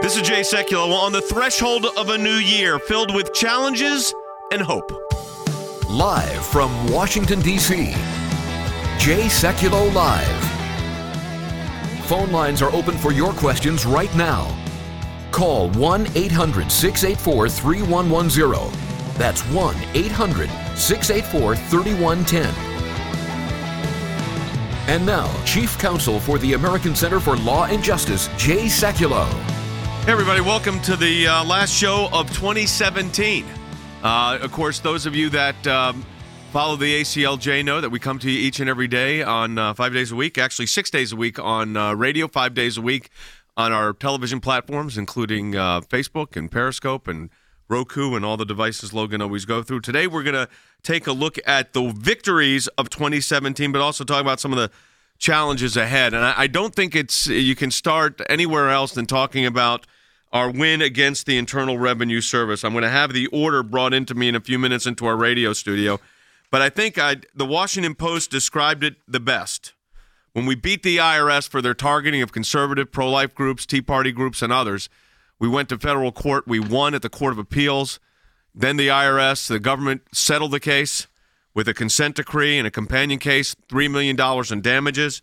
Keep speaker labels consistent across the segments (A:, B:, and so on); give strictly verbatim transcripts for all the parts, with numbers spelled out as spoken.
A: This is Jay Sekulow on the threshold of a new year filled with challenges and hope.
B: Live from Washington, D C, Jay Sekulow Live. Phone lines are open for your questions right now. Call one eight hundred six eight four three one one zero. That's one eight hundred six eight four three one one zero. And now, Chief Counsel for the American Center for Law and Justice, Jay Sekulow.
A: Hey everybody, welcome to the uh, last show of twenty seventeen. Uh, of course, those of you that um, follow the A C L J know that we come to you each and every day on uh, five days a week, actually six days a week on uh, radio, five days a week on our television platforms, including uh, Facebook and Periscope and Roku and all the devices Logan always go through. Today, we're going to take a look at the victories of twenty seventeen, but also talk about some of the challenges ahead. And I, I don't think it's you can start anywhere else than talking about our win against the Internal Revenue Service. I'm going to have the order brought into me in a few minutes into our radio studio. But I think I, the Washington Post described it the best. When we beat the I R S for their targeting of conservative, pro-life groups, Tea Party groups, and others, we went to federal court. We won at the Court of Appeals. Then the I R S, the government, settled the case with a consent decree and a companion case, three million dollars in damages.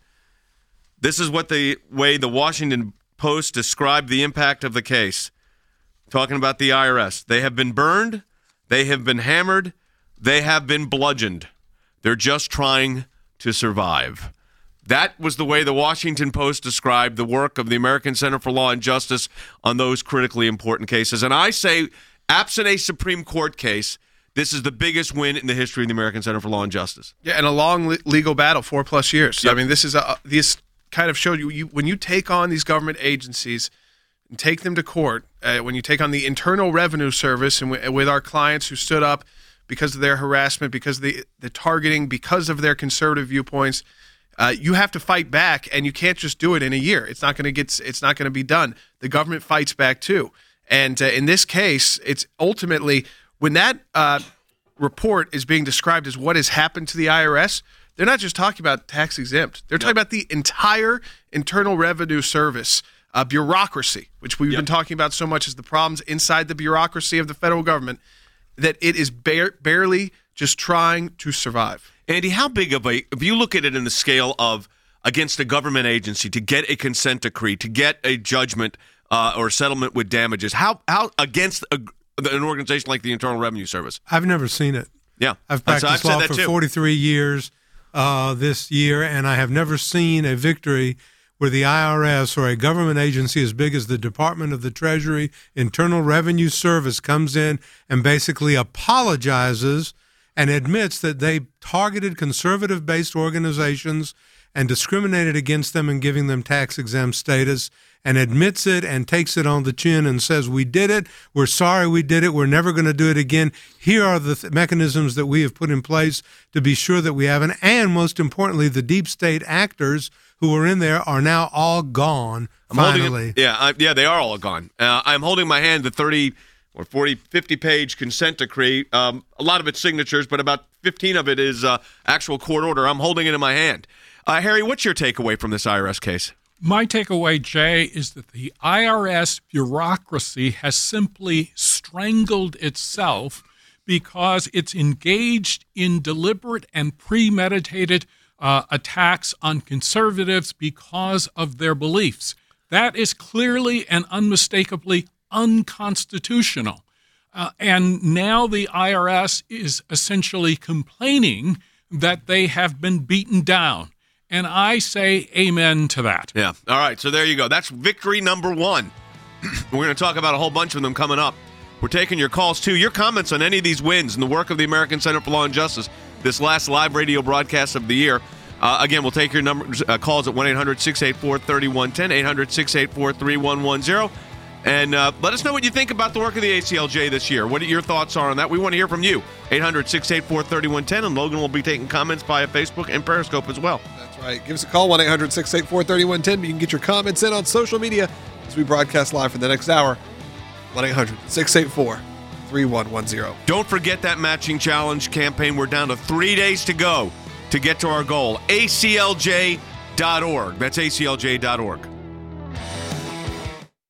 A: This is what the way the Washington Post described the impact of the case, talking about the I R S. They have been burned. They have been hammered. They have been bludgeoned. They're just trying to survive. That was the way the Washington Post described the work of the American Center for Law and Justice on those critically important cases. And I say, absent a Supreme Court case, this is the biggest win in the history of the American Center for Law and Justice.
C: Yeah, and a long le- legal battle, four plus years.
A: Yep.
C: I mean, this is a this kind of showed you, you when you take on these government agencies and take them to court, uh, when you take on the Internal Revenue Service and w- with our clients who stood up because of their harassment, because of the, the targeting, because of their conservative viewpoints, uh, you have to fight back, and you can't just do it in a year. It's not going to get. It's not going to be done. The government fights back too, and uh, in this case, it's ultimately when that uh, report is being described as what has happened to the I R S. They're not just talking about tax exempt. They're talking
A: Yep.
C: about the entire Internal Revenue Service uh, bureaucracy, which we've
A: Yep.
C: been talking about so much as the problems inside the bureaucracy of the federal government, that it is bare, barely just trying to survive.
A: Andy, how big of a, if you look at it in the scale of against a government agency to get a consent decree, to get a judgment uh, or settlement with damages, how how against a, an organization like the Internal Revenue Service?
D: I've never seen it.
A: Yeah.
D: I've
A: So I've
D: practiced
A: said
D: law
A: that
D: for
A: too.
D: forty-three years uh, this year, and I have never seen a victory where the I R S or a government agency as big as the Department of the Treasury, Internal Revenue Service, comes in and basically apologizes and admits that they targeted conservative-based organizations and discriminated against them in giving them tax-exempt status, and admits it and takes it on the chin and says, we did it, we're sorry we did it, we're never going to do it again. Here are the th- mechanisms that we have put in place to be sure that we haven't. And most importantly, the deep state actors who were in there are now all gone,
A: I'm
D: finally.
A: holding it, yeah, I, yeah, they are all gone. Uh, I'm holding my hand the thirty or forty, fifty-page consent decree. Um, a lot of it's signatures, but about fifteen of it is uh, actual court order. I'm holding it in my hand. Uh, Harry, what's your takeaway from this I R S case?
E: My takeaway, Jay, is that the I R S bureaucracy has simply strangled itself because it's engaged in deliberate and premeditated uh, attacks on conservatives because of their beliefs. That is clearly and unmistakably unconstitutional. Uh, and now the I R S is essentially complaining that they have been beaten down. And I say amen to that.
A: Yeah. All right. So there you go. That's victory number one. We're going to talk about a whole bunch of them coming up. We're taking your calls, too. Your comments on any of these wins and the work of the American Center for Law and Justice, this last live radio broadcast of the year. Uh, again, we'll take your numbers, uh, calls at one eight hundred six eight four three one one zero, eight hundred six eight four three one one zero. And uh, let us know what you think about the work of the A C L J this year. What your thoughts are on that. We want to hear from you. eight hundred six eight four three one one zero. And Logan will be taking comments via Facebook and Periscope as well.
F: That's right. Give us a call, one eight hundred six eight four three one one zero. You can get your comments in on social media as we broadcast live for the next hour. one eight hundred six eight four three one one zero.
A: Don't forget that matching challenge campaign. We're down to three days to go to get to our goal. A C L J dot org. That's A C L J dot org.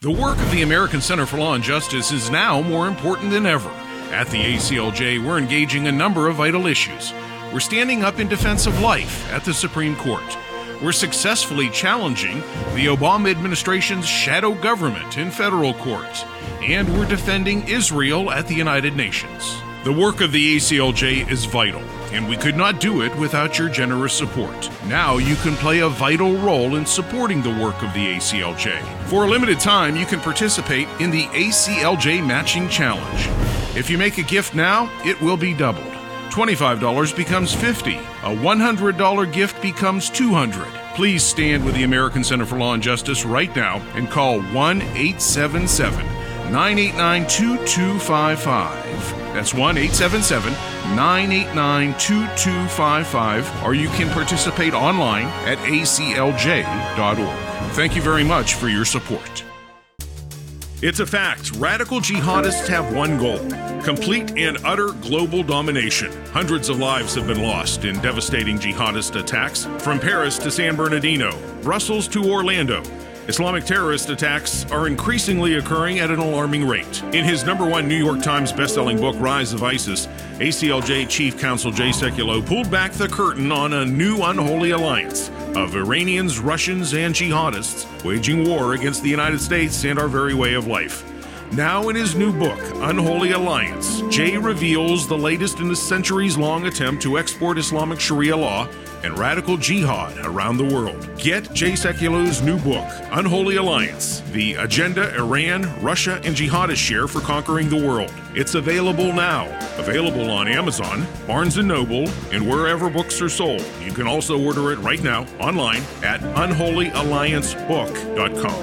G: The work of the American Center for Law and Justice is now more important than ever. At the A C L J, we're engaging a number of vital issues. We're standing up in defense of life at the Supreme Court. We're successfully challenging the Obama administration's shadow government in federal courts. And we're defending Israel at the United Nations. The work of the A C L J is vital, and we could not do it without your generous support. Now you can play a vital role in supporting the work of the A C L J. For a limited time, you can participate in the A C L J Matching Challenge. If you make a gift now, it will be doubled. twenty-five dollars becomes fifty dollars. A one hundred dollars gift becomes two hundred dollars. Please stand with the American Center for Law and Justice right now and call one eight seven seven, nine eight nine, two two five five. That's one eight seven seven, nine eight nine, two two five five, or you can participate online at A C L J dot org. Thank you very much for your support. It's a fact. Radical jihadists have one goal: complete and utter global domination. Hundreds of lives have been lost in devastating jihadist attacks, from Paris to San Bernardino, Brussels to Orlando. Islamic terrorist attacks are increasingly occurring at an alarming rate. In his number one New York Times bestselling book, Rise of ISIS, A C L J Chief Counsel Jay Sekulow pulled back the curtain on a new unholy alliance of Iranians, Russians, and jihadists waging war against the United States and our very way of life. Now in his new book, Unholy Alliance, Jay reveals the latest in a centuries-long attempt to export Islamic Sharia law and radical jihad around the world. Get Jay Sekulow's new book, Unholy Alliance, the agenda Iran, Russia, and jihadists share for conquering the world. It's available now. Available on Amazon, Barnes and Noble, and wherever books are sold. You can also order it right now online at unholy alliance book dot com.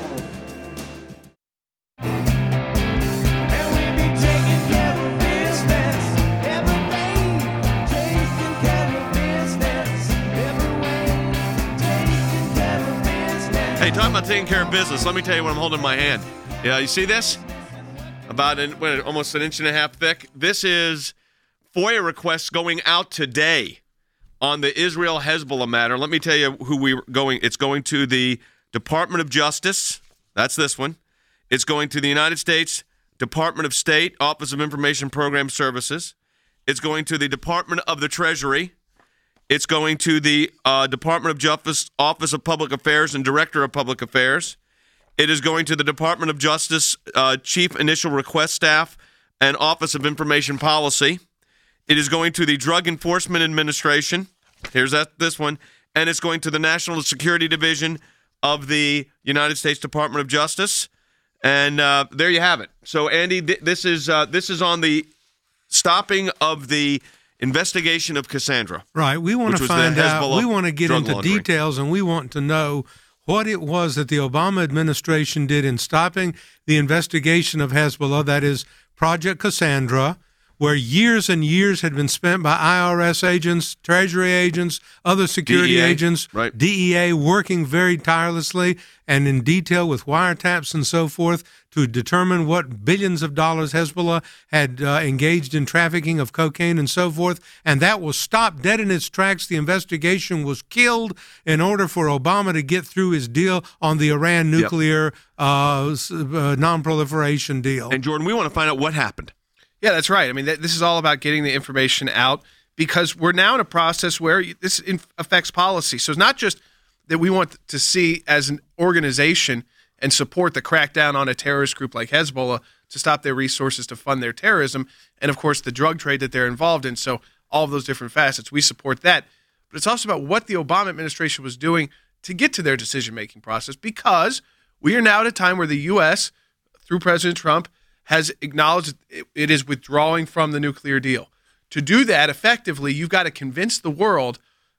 A: Hey, talking about taking care of business, let me tell you what I'm holding in my hand. Yeah, you see this? About an, what, almost an inch and a half thick. This is FOIA requests going out today on the Israel-Hezbollah matter. Let me tell you who we're going. It's going to the Department of Justice. That's this one. It's going to the United States Department of State, Office of Information Program Services. It's going to the Department of the Treasury. It's going to the uh, Department of Justice, Office of Public Affairs and Director of Public Affairs. It is going to the Department of Justice, uh, Chief Initial Request Staff and Office of Information Policy. It is going to the Drug Enforcement Administration. Here's that this one. And it's going to the National Security Division of the United States Department of Justice. And uh, there you have it. So, Andy, th- this is uh, this is on the stopping of the investigation of Cassandra.
D: Right. We want to find out. We want to get into laundering. details, and we want to know what it was that the Obama administration did in stopping the investigation of Hezbollah, that is Project Cassandra, where years and years had been spent by I R S agents, Treasury agents, other security
A: D E A,
D: agents,
A: right.
D: D E A, working very tirelessly and in detail with wiretaps and so forth to determine what billions of dollars Hezbollah had uh, engaged in trafficking of cocaine and so forth. And that was stopped dead in its tracks. The investigation was killed in order for Obama to get through his deal on the Iran nuclear yep. uh, uh, non-proliferation deal.
A: And, Jordan, we want to find out what happened.
C: Yeah, that's right. I mean, th- this is all about getting the information out because we're now in a process where this in- affects policy. So it's not just that we want to see as an organization and support the crackdown on a terrorist group like Hezbollah to stop their resources to fund their terrorism, and, of course, the drug trade that they're involved in. So all of those different facets, we support that. But it's also about what the Obama administration was doing to get to their decision-making process because we are now at a time where the U S, through President Trump, has acknowledged it is withdrawing from the nuclear deal. To do that effectively, you've got to convince the world,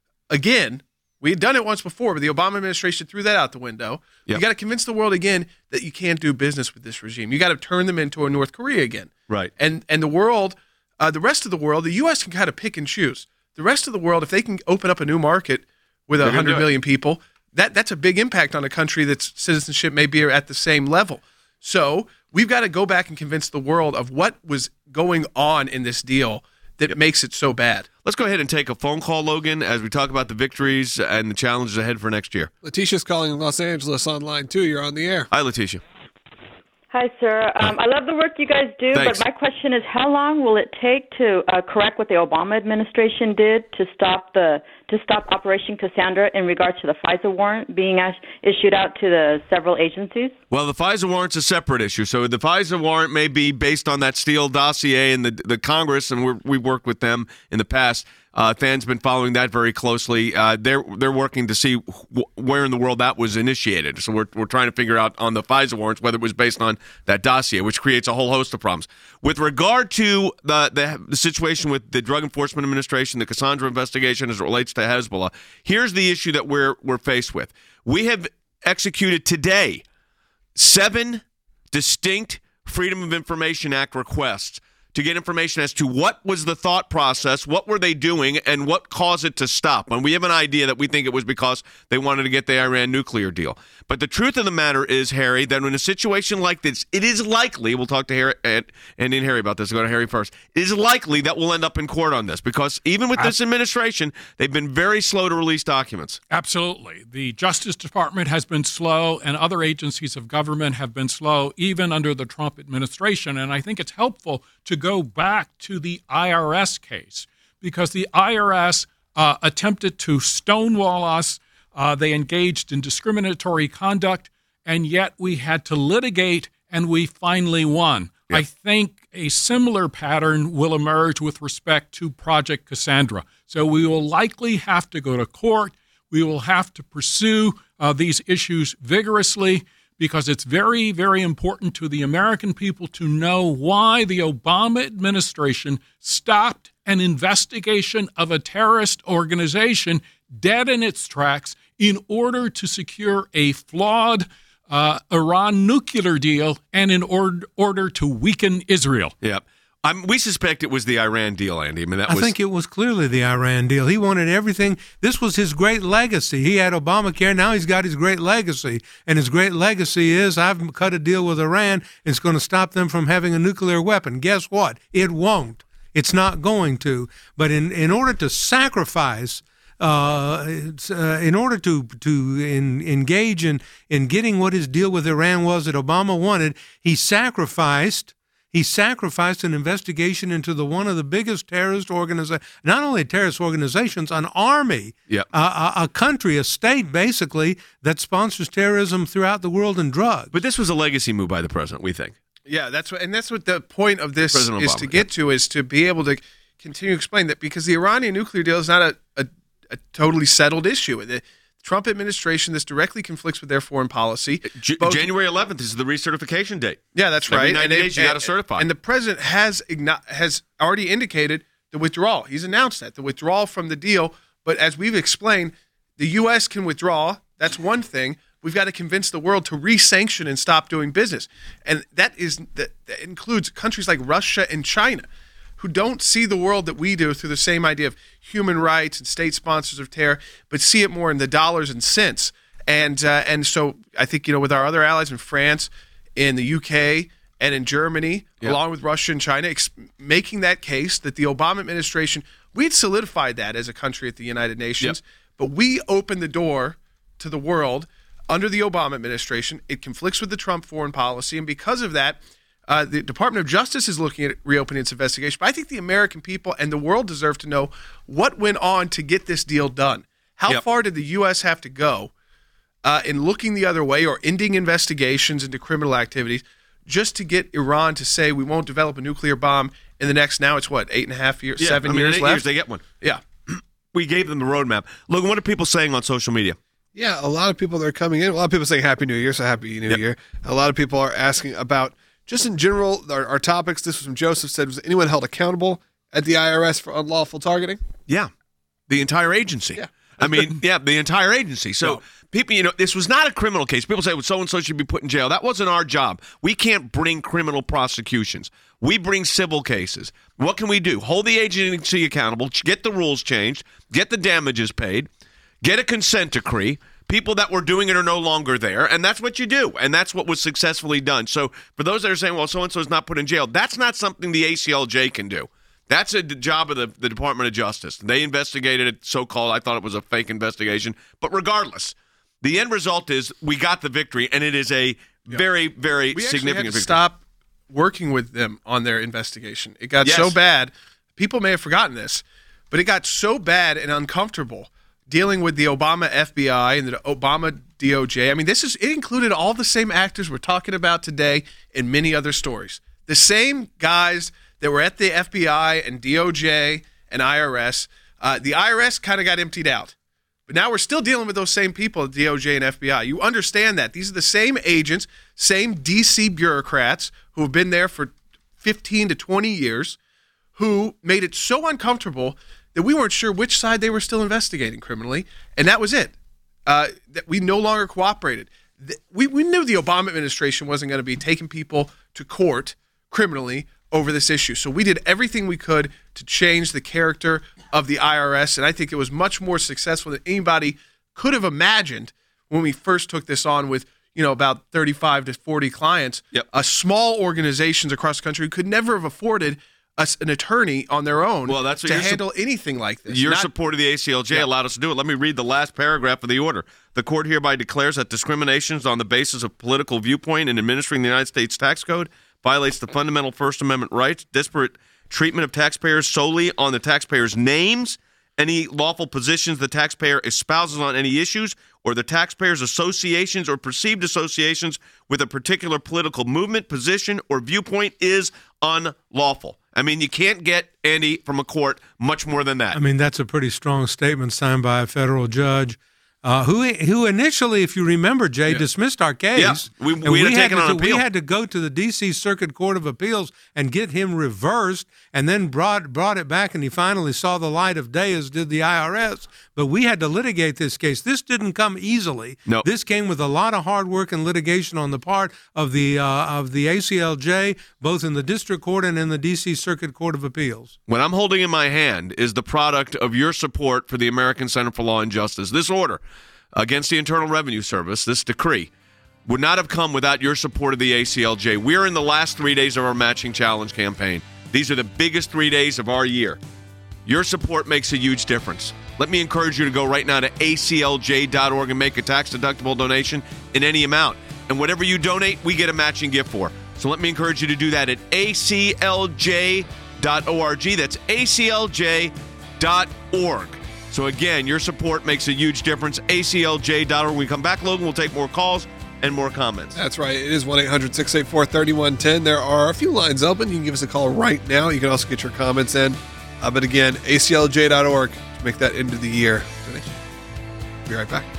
C: again, we had done it once before, but the Obama administration threw that out the window. Yep. You got to convince the world again that you can't do business with this regime. You got to turn them into a North Korea again.
A: Right.
C: And and the world, uh, the rest of the world, the U S can kind of pick and choose. The rest of the world, if they can open up a new market with one hundred million people, that that's a big impact on a country that's citizenship may be at the same level. So we've got to go back and convince the world of what was going on in this deal that yep. makes it so bad.
A: Let's go ahead and take a phone call, Logan, as we talk about the victories and the challenges ahead for next year.
F: Letitia's calling Los Angeles on line two. You're on the air.
A: Hi, Letitia.
H: Hi, sir. Um, I love the work you guys do,
A: Thanks.
H: but my question is, how long will it take to uh, correct what the Obama administration did to stop the to stop Operation Cassandra in regards to the FISA warrant being as- issued out to the several agencies?
A: Well, the FISA warrant's a separate issue. So the FISA warrant may be based on that Steele dossier and the the Congress, and we're, we've worked with them in the past. Uh, Than's been following that very closely. Uh, they're they're working to see wh- where in the world that was initiated. So we're we're trying to figure out on the FISA warrants whether it was based on that dossier, which creates a whole host of problems. With regard to the the, the situation with the Drug Enforcement Administration, the Cassandra investigation as it relates to Hezbollah, here's the issue that we're we're faced with. We have executed today seven distinct Freedom of Information Act requests to get information as to what was the thought process, what were they doing, and what caused it to stop. And we have an idea that we think it was because they wanted to get the Iran nuclear deal. But the truth of the matter is, Harry, that in a situation like this, it is likely, we'll talk to Harry and, and in Harry about this, I'll go to Harry first, it is likely that we'll end up in court on this because even with this administration, they've been very slow to release documents.
E: Absolutely. The Justice Department has been slow, and other agencies of government have been slow, even under the Trump administration. And I think it's helpful to go back to the I R S case because the I R S uh, attempted to stonewall us. Uh, they engaged in discriminatory conduct, and yet we had to litigate, and we finally won. Yep. I think a similar pattern will emerge with respect to Project Cassandra. So we will likely have to go to court. We will have to pursue uh, these issues vigorously because it's very, very important to the American people to know why the Obama administration stopped an investigation of a terrorist organization dead in its tracks in order to secure a flawed uh, Iran nuclear deal and in order, order to weaken Israel.
A: Yep. Um, we suspect it was the Iran deal, Andy. I mean, that
D: I
A: was...
D: think it was clearly the Iran deal. He wanted everything. This was his great legacy. He had Obamacare. Now he's got his great legacy. And his great legacy is, I've cut a deal with Iran. It's going to stop them from having a nuclear weapon. Guess what? It won't. It's not going to. But in, in order to sacrifice... Uh, uh, in order to to in, engage in, in getting what his deal with Iran was that Obama wanted, he sacrificed he sacrificed an investigation into the one of the biggest terrorist organizations, not only terrorist organizations, an army,
A: yep.
D: a, a, a country, a state, basically, that sponsors terrorism throughout the world and drugs.
A: But this was a legacy move by the president, we think.
C: Yeah, that's what, and that's what the point of this
A: President
C: is
A: Obama,
C: to get
A: yeah.
C: to, is to be able to continue to explain that because the Iranian nuclear deal is not a, a a totally settled issue. The Trump administration, this directly conflicts with their foreign policy.
A: J-
C: Both,
A: January eleventh is the recertification date.
C: Yeah, that's
A: Every
C: right.
A: ninety
C: and
A: days you got to certify.
C: And the president has igno- has already indicated the withdrawal. He's announced that, the withdrawal from the deal. But as we've explained, the U S can withdraw. That's one thing. We've got to convince the world to re-sanction and stop doing business. And that is that, that includes countries like Russia and China, who don't see the world that we do through the same idea of human rights and state sponsors of terror, but see it more in the dollars and cents. And uh, and so I think, you know, with our other allies in France, in the U K, and in Germany,
A: yep.
C: along with Russia and China, ex- making that case that the Obama administration, we'd solidified that as a country at the United Nations, yep. but we opened the door to the world under the Obama administration. It conflicts with the Trump foreign policy, and because of that, Uh, the Department of Justice is looking at reopening its investigation. But I think the American people and the world deserve to know what went on to get this deal done. How
A: yep.
C: far did the U S have to go uh, in looking the other way or ending investigations into criminal activities just to get Iran to say we won't develop a nuclear bomb in the next, now it's what, eight and a half years,
A: yeah,
C: seven
A: I mean,
C: years
A: eight
C: left?
A: years they get one.
C: Yeah.
A: We gave them the roadmap. Logan, what are people saying on social media?
F: Yeah, a lot of people that are coming in, a lot of people saying Happy New Year, so Happy New
A: yep.
F: Year. A lot of people are asking about, just in general, our, our topics. This was from Joseph, said, was anyone held accountable at the I R S for unlawful targeting?
A: Yeah, the entire agency.
F: Yeah.
A: I mean, yeah, the entire agency. So no. people, you know, this was not a criminal case. People say, well, so-and-so should be put in jail. That wasn't our job. We can't bring criminal prosecutions. We bring civil cases. What can we do? Hold the agency accountable, get the rules changed, get the damages paid, get a consent decree. People that were doing it are no longer there, and that's what you do, and that's what was successfully done. So for those that are saying, well, so-and-so is not put in jail, that's not something the A C L J can do. That's a job of the, the Department of Justice. They investigated it, so-called. I thought it was a fake investigation. But regardless, the end result is we got the victory, and it is a Very, very
C: we actually
A: significant
C: had to
A: victory.
C: stop working with them on their investigation. It got
A: Yes.
C: so bad. People may have forgotten this, but it got so bad and uncomfortable dealing with the Obama F B I and the Obama D O J. I mean, this is it included all the same actors we're talking about today and many other stories. The same guys that were at the F B I and D O J and I R S. Uh, the I R S kind of got emptied out. But now we're still dealing with those same people at D O J and F B I. You understand that. These are the same agents, same D C bureaucrats who have been there for fifteen to twenty years who made it so uncomfortable that we weren't sure which side they were still investigating criminally, and that was it. Uh, that we no longer cooperated. We, we knew the Obama administration wasn't going to be taking people to court criminally over this issue. So we did everything we could to change the character of the I R S, and I think it was much more successful than anybody could have imagined when we first took this on with, you know, about thirty-five to forty clients.
A: Yep.
C: Uh, small organizations across the country could never have afforded us an attorney on their own
A: Well, that's what
C: to
A: your
C: handle
A: sup-
C: anything like this.
A: Your
C: Not-
A: support of the A C L J
C: Yeah.
A: allowed us to do it. Let me read the last paragraph of the order. The court hereby declares that discriminations on the basis of political viewpoint in administering the United States tax code violates the fundamental First Amendment rights, disparate treatment of taxpayers solely on the taxpayers' names, any lawful positions the taxpayer espouses on any issues, or the taxpayer's associations or perceived associations with a particular political movement, position, or viewpoint is unlawful. I mean, you can't get, Andy, from a court much more than that.
D: I mean, that's a pretty strong statement signed by a federal judge uh, who who initially, if you remember, Jay,
C: Yeah.
D: dismissed our case.
A: Yeah, we-
D: And
A: we had
D: had
A: taken
D: to,
A: on
D: do-
A: appeal.
D: We had to go to the D C Circuit Court of Appeals and get him reversed, and then brought brought it back, and he finally saw the light of day, as did the I R S. But we had to litigate this case. This didn't come easily.
A: No.
D: This came with a lot of hard work and litigation on the part of the uh, of the A C L J, both in the district court and in the D C Circuit Court of Appeals.
A: What I'm holding in my hand is the product of your support for the American Center for Law and Justice. This order against the Internal Revenue Service, this decree, would not have come without your support of the A C L J. We're in the last three days of our Matching Challenge campaign. These are the biggest three days of our year. Your support makes a huge difference. Let me encourage you to go right now to A C L J dot org and make a tax-deductible donation in any amount. And whatever you donate, we get a matching gift for. So let me encourage you to do that at A C L J dot org. That's A C L J dot org. So again, your support makes a huge difference. A C L J dot org. When we come back, Logan, we'll take more calls and more comments.
F: That's right. It is one eight hundred six eight four three one one zero. There are a few lines open. You can give us a call right now. You can also get your comments in. Uh, but again, A C L J dot org to make that end of the year donation. Be right back.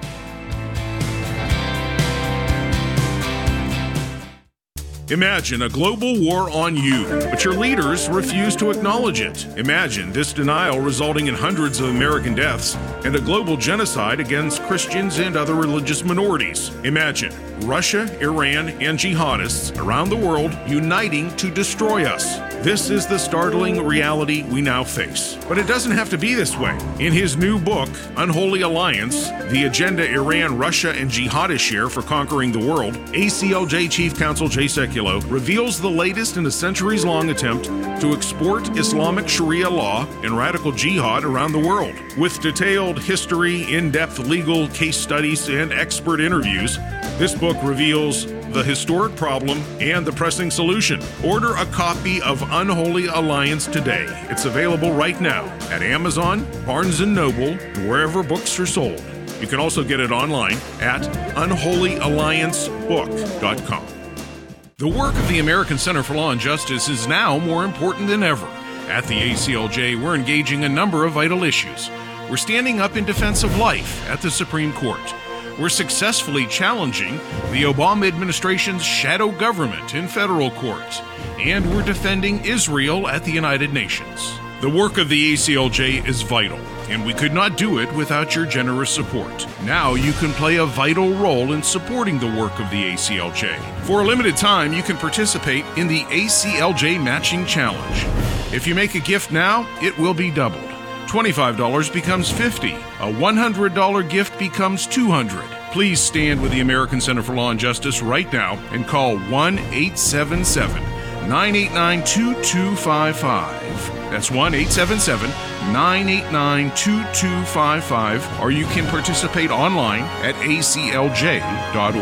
G: Imagine a global war on you, but your leaders refuse to acknowledge it. Imagine this denial resulting in hundreds of American deaths and a global genocide against Christians and other religious minorities. Imagine Russia, Iran, and jihadists around the world uniting to destroy us. This is the startling reality we now face. But it doesn't have to be this way. In his new book, Unholy Alliance, The Agenda Iran, Russia, and Jihadists Share for Conquering the World, A C L J Chief Counsel Jay Sekulow reveals the latest in a centuries-long attempt to export Islamic Sharia law and radical jihad around the world. With detailed history, in-depth legal case studies, and expert interviews, this book reveals the historic problem and the pressing solution. Order a copy of Unholy Alliance today. It's available right now at Amazon, Barnes and Noble, and wherever books are sold. You can also get it online at unholy alliance book dot com. The work of the American Center for Law and Justice is now more important than ever. At the A C L J, we're engaging a number of vital issues. We're standing up in defense of life at the Supreme Court. We're successfully challenging the Obama administration's shadow government in federal court. And we're defending Israel at the United Nations. The work of the A C L J is vital, and we could not do it without your generous support. Now you can play a vital role in supporting the work of the A C L J. For a limited time, you can participate in the A C L J Matching Challenge. If you make a gift now, it will be doubled. twenty-five dollars becomes fifty dollars. A one hundred dollars gift becomes two hundred dollars. Please stand with the American Center for Law and Justice right now and call one eight seven seven, nine eight nine, two two five five. That's one eight seven seven, nine eight nine, two two five five, or you can participate online at A C L J dot org.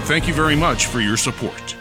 G: Thank you very much for your support.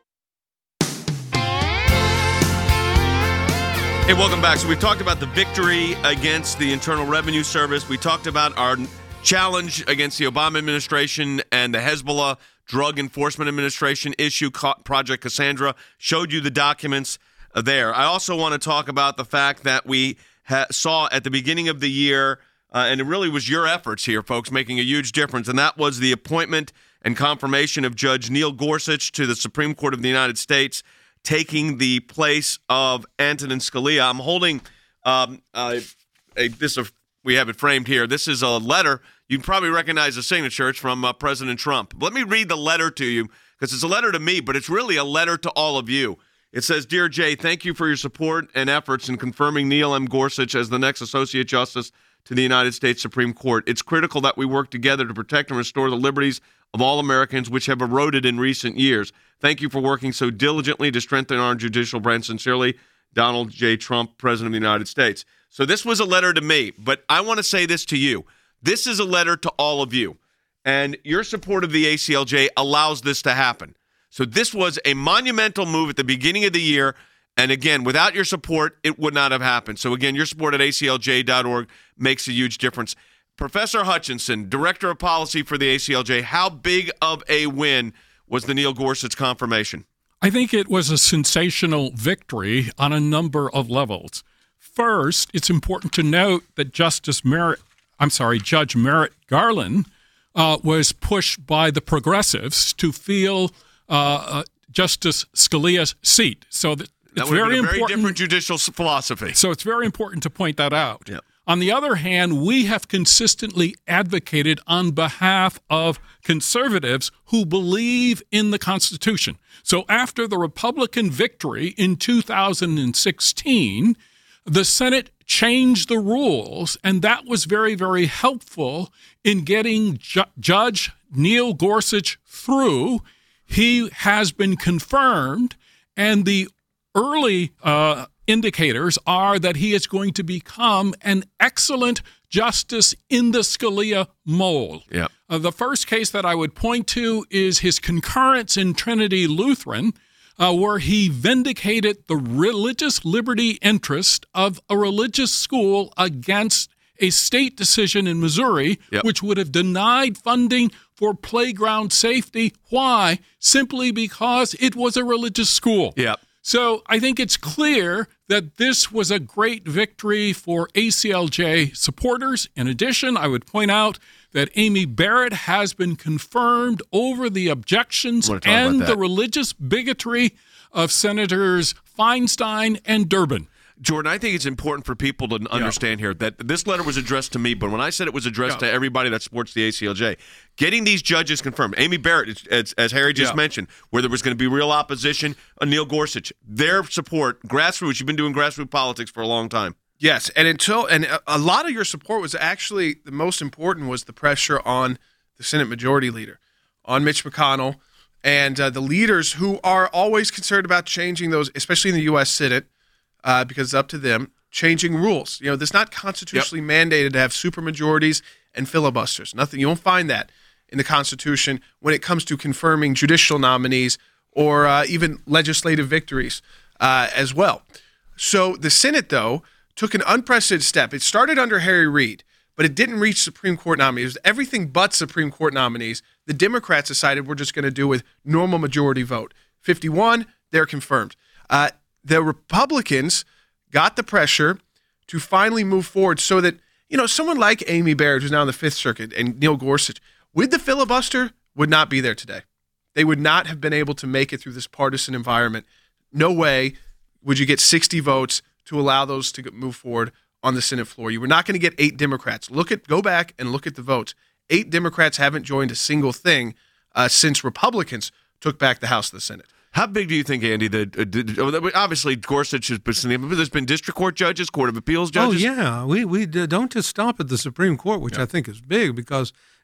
A: Hey, welcome back. So we've talked about the victory against the Internal Revenue Service. We talked about our challenge against the Obama administration and the Hezbollah Drug Enforcement Administration issue, Project Cassandra. Showed you the documents there. I also want to talk about the fact that we ha- saw at the beginning of the year, uh, and it really was your efforts here, folks, making a huge difference, and that was the appointment and confirmation of Judge Neil Gorsuch to the Supreme Court of the United States, taking the place of Antonin Scalia. I'm holding um, uh, a this. Uh, we have it framed here. This is a letter. You can probably recognize the signature. It's from uh, President Trump. Let me read the letter to you because it's a letter to me, but it's really a letter to all of you. It says, "Dear Jay, thank you for your support and efforts in confirming Neil M. Gorsuch as the next Associate Justice to the United States Supreme Court. It's critical that we work together to protect and restore the liberties of all Americans, which have eroded in recent years. Thank you for working so diligently to strengthen our judicial branch. Sincerely, Donald J. Trump, President of the United States." So this was a letter to me, but I want to say this to you. This is a letter to all of you, and your support of the A C L J allows this to happen. So this was a monumental move at the beginning of the year, and again, without your support, it would not have happened. So again, your support at A C L J dot org makes a huge difference. Professor Hutchinson, Director of Policy for the A C L J, how big of a win was the Neil Gorsuch confirmation?
E: I think it was a sensational victory on a number of levels. First, it's important to note that Justice Merrick, I'm sorry, Judge Merrick Garland uh, was pushed by the progressives to fill uh, uh, Justice Scalia's seat. So that
A: That
E: it's
A: would have
E: very
A: been a very
E: important.
A: different judicial philosophy.
E: So it's very important to point that out.
A: Yep.
E: On the other hand, we have consistently advocated on behalf of conservatives who believe in the Constitution. So after the Republican victory in two thousand sixteen, the Senate changed the rules, and that was very, very helpful in getting Ju- Judge Neil Gorsuch through. He has been confirmed, and the early uh, indicators are that he is going to become an excellent justice in the Scalia mold.
A: Yep.
E: Uh, the first case that I would point to is his concurrence in Trinity Lutheran, uh, where he vindicated the religious liberty interest of a religious school against a state decision in Missouri,
A: Yep.
E: which would have denied funding for playground safety. Why? Simply because it was a religious school.
A: Yep.
E: So I think it's clear that this was a great victory for A C L J supporters. In addition, I would point out that Amy Barrett has been confirmed over the objections
A: Want to talk about
E: and
A: that.
E: the religious bigotry of Senators Feinstein and Durbin.
A: Jordan, I think it's important for people to understand here that this letter was addressed to me, but when I said it was addressed
C: Yeah.
A: to everybody that supports the A C L J, getting these judges confirmed, Amy Barrett, as, as Harry just
C: Yeah.
A: mentioned, where there was going to be real opposition, uh, Neil Gorsuch, their support, grassroots, you've been doing grassroots politics for a long time.
C: Yes, and until and a, a lot of your support was actually the most important was the pressure on the Senate Majority Leader, on Mitch McConnell, and uh, the leaders who are always concerned about changing those, especially in the U S Senate, uh, because it's up to them, changing rules. You know, it's not constitutionally mandated to have supermajorities and filibusters. Nothing. You won't find that in the Constitution when it comes to confirming judicial nominees or uh, even legislative victories uh, as well. So the Senate, though, took an unprecedented step. It started under Harry Reid, but it didn't reach Supreme Court nominees. It was everything but Supreme Court nominees. The Democrats decided we're just going to do with normal majority vote. fifty-one, they're confirmed. Uh, the Republicans got the pressure to finally move forward so that, you know, someone like Amy Barrett, who's now in the Fifth Circuit, and Neil Gorsuch, with the filibuster, would not be there today. They would not have been able to make it through this partisan environment. No way would you get sixty votes to allow those to move forward on the Senate floor. You were not going to get eight Democrats. Look at, go back and look at the votes. Eight Democrats haven't joined a single thing uh, since Republicans took back the House of the Senate.
A: How big do you think, Andy, that uh, obviously Gorsuch has been, but there's been district court judges, court of appeals judges?
D: Oh, yeah. We we d- don't just stop at the Supreme Court, which
A: Yeah.
D: I think is big because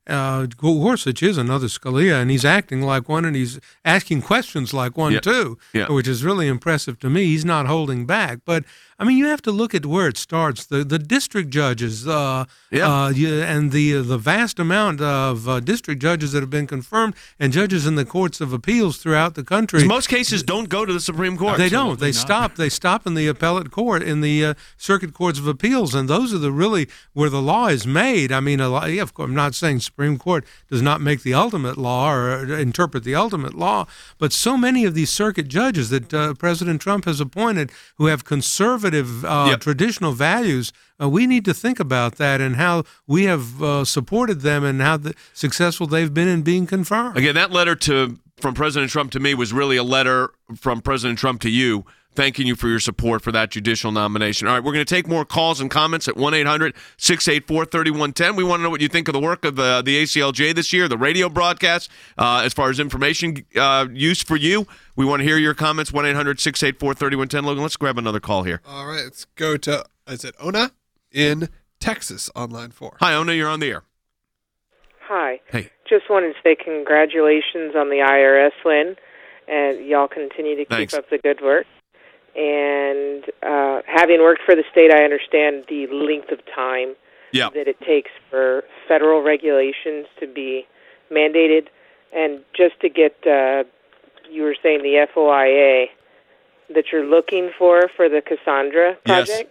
D: Uh, Gorsuch is another Scalia, and he's acting like one, and he's asking questions like one,
A: yeah.
D: too,
A: yeah.
D: which is really impressive to me. He's not holding back. But, I mean, you have to look at where it starts. The the district judges uh,
A: yeah.
D: uh, and the, the vast amount of uh, district judges that have been confirmed and judges in the courts of appeals throughout the country.
A: Most cases don't go to the Supreme Court.
D: They don't.
E: Absolutely
D: They
E: not.
D: stop. They stop in the appellate court, in the uh, circuit courts of appeals, and those are the really where the law is made. I mean, a lot, yeah, of course, I'm not saying Supreme Court does not make the ultimate law or interpret the ultimate law, but so many of these circuit judges that uh, President Trump has appointed who have conservative, uh,
A: yep.
D: traditional values, uh, we need to think about that and how we have uh, supported them and how the, successful they've been in being confirmed.
A: Again, that letter to from President Trump to me was really a letter from President Trump to you, thanking you for your support for that judicial nomination. All right, we're going to take more calls and comments at one eight hundred six eight four three one one zero. We want to know what you think of the work of the, the A C L J this year, the radio broadcast, uh, as far as information uh, use for you. We want to hear your comments, one eight hundred six eight four three one one zero. Logan, let's grab another call here.
F: All right, let's go to, is it Ona in Texas on line four?
A: Hi, Ona, you're on the air.
I: Hi.
A: Hey.
I: Just wanted to say congratulations on the I R S win, and y'all continue to keep
A: Thanks.
I: up the good work. And uh, having worked for the state, I understand the length of time
A: Yeah.
I: that it takes for federal regulations to be mandated. And just to get, uh, you were saying the F O I A that you're looking for for the Cassandra
A: Yes.
I: project.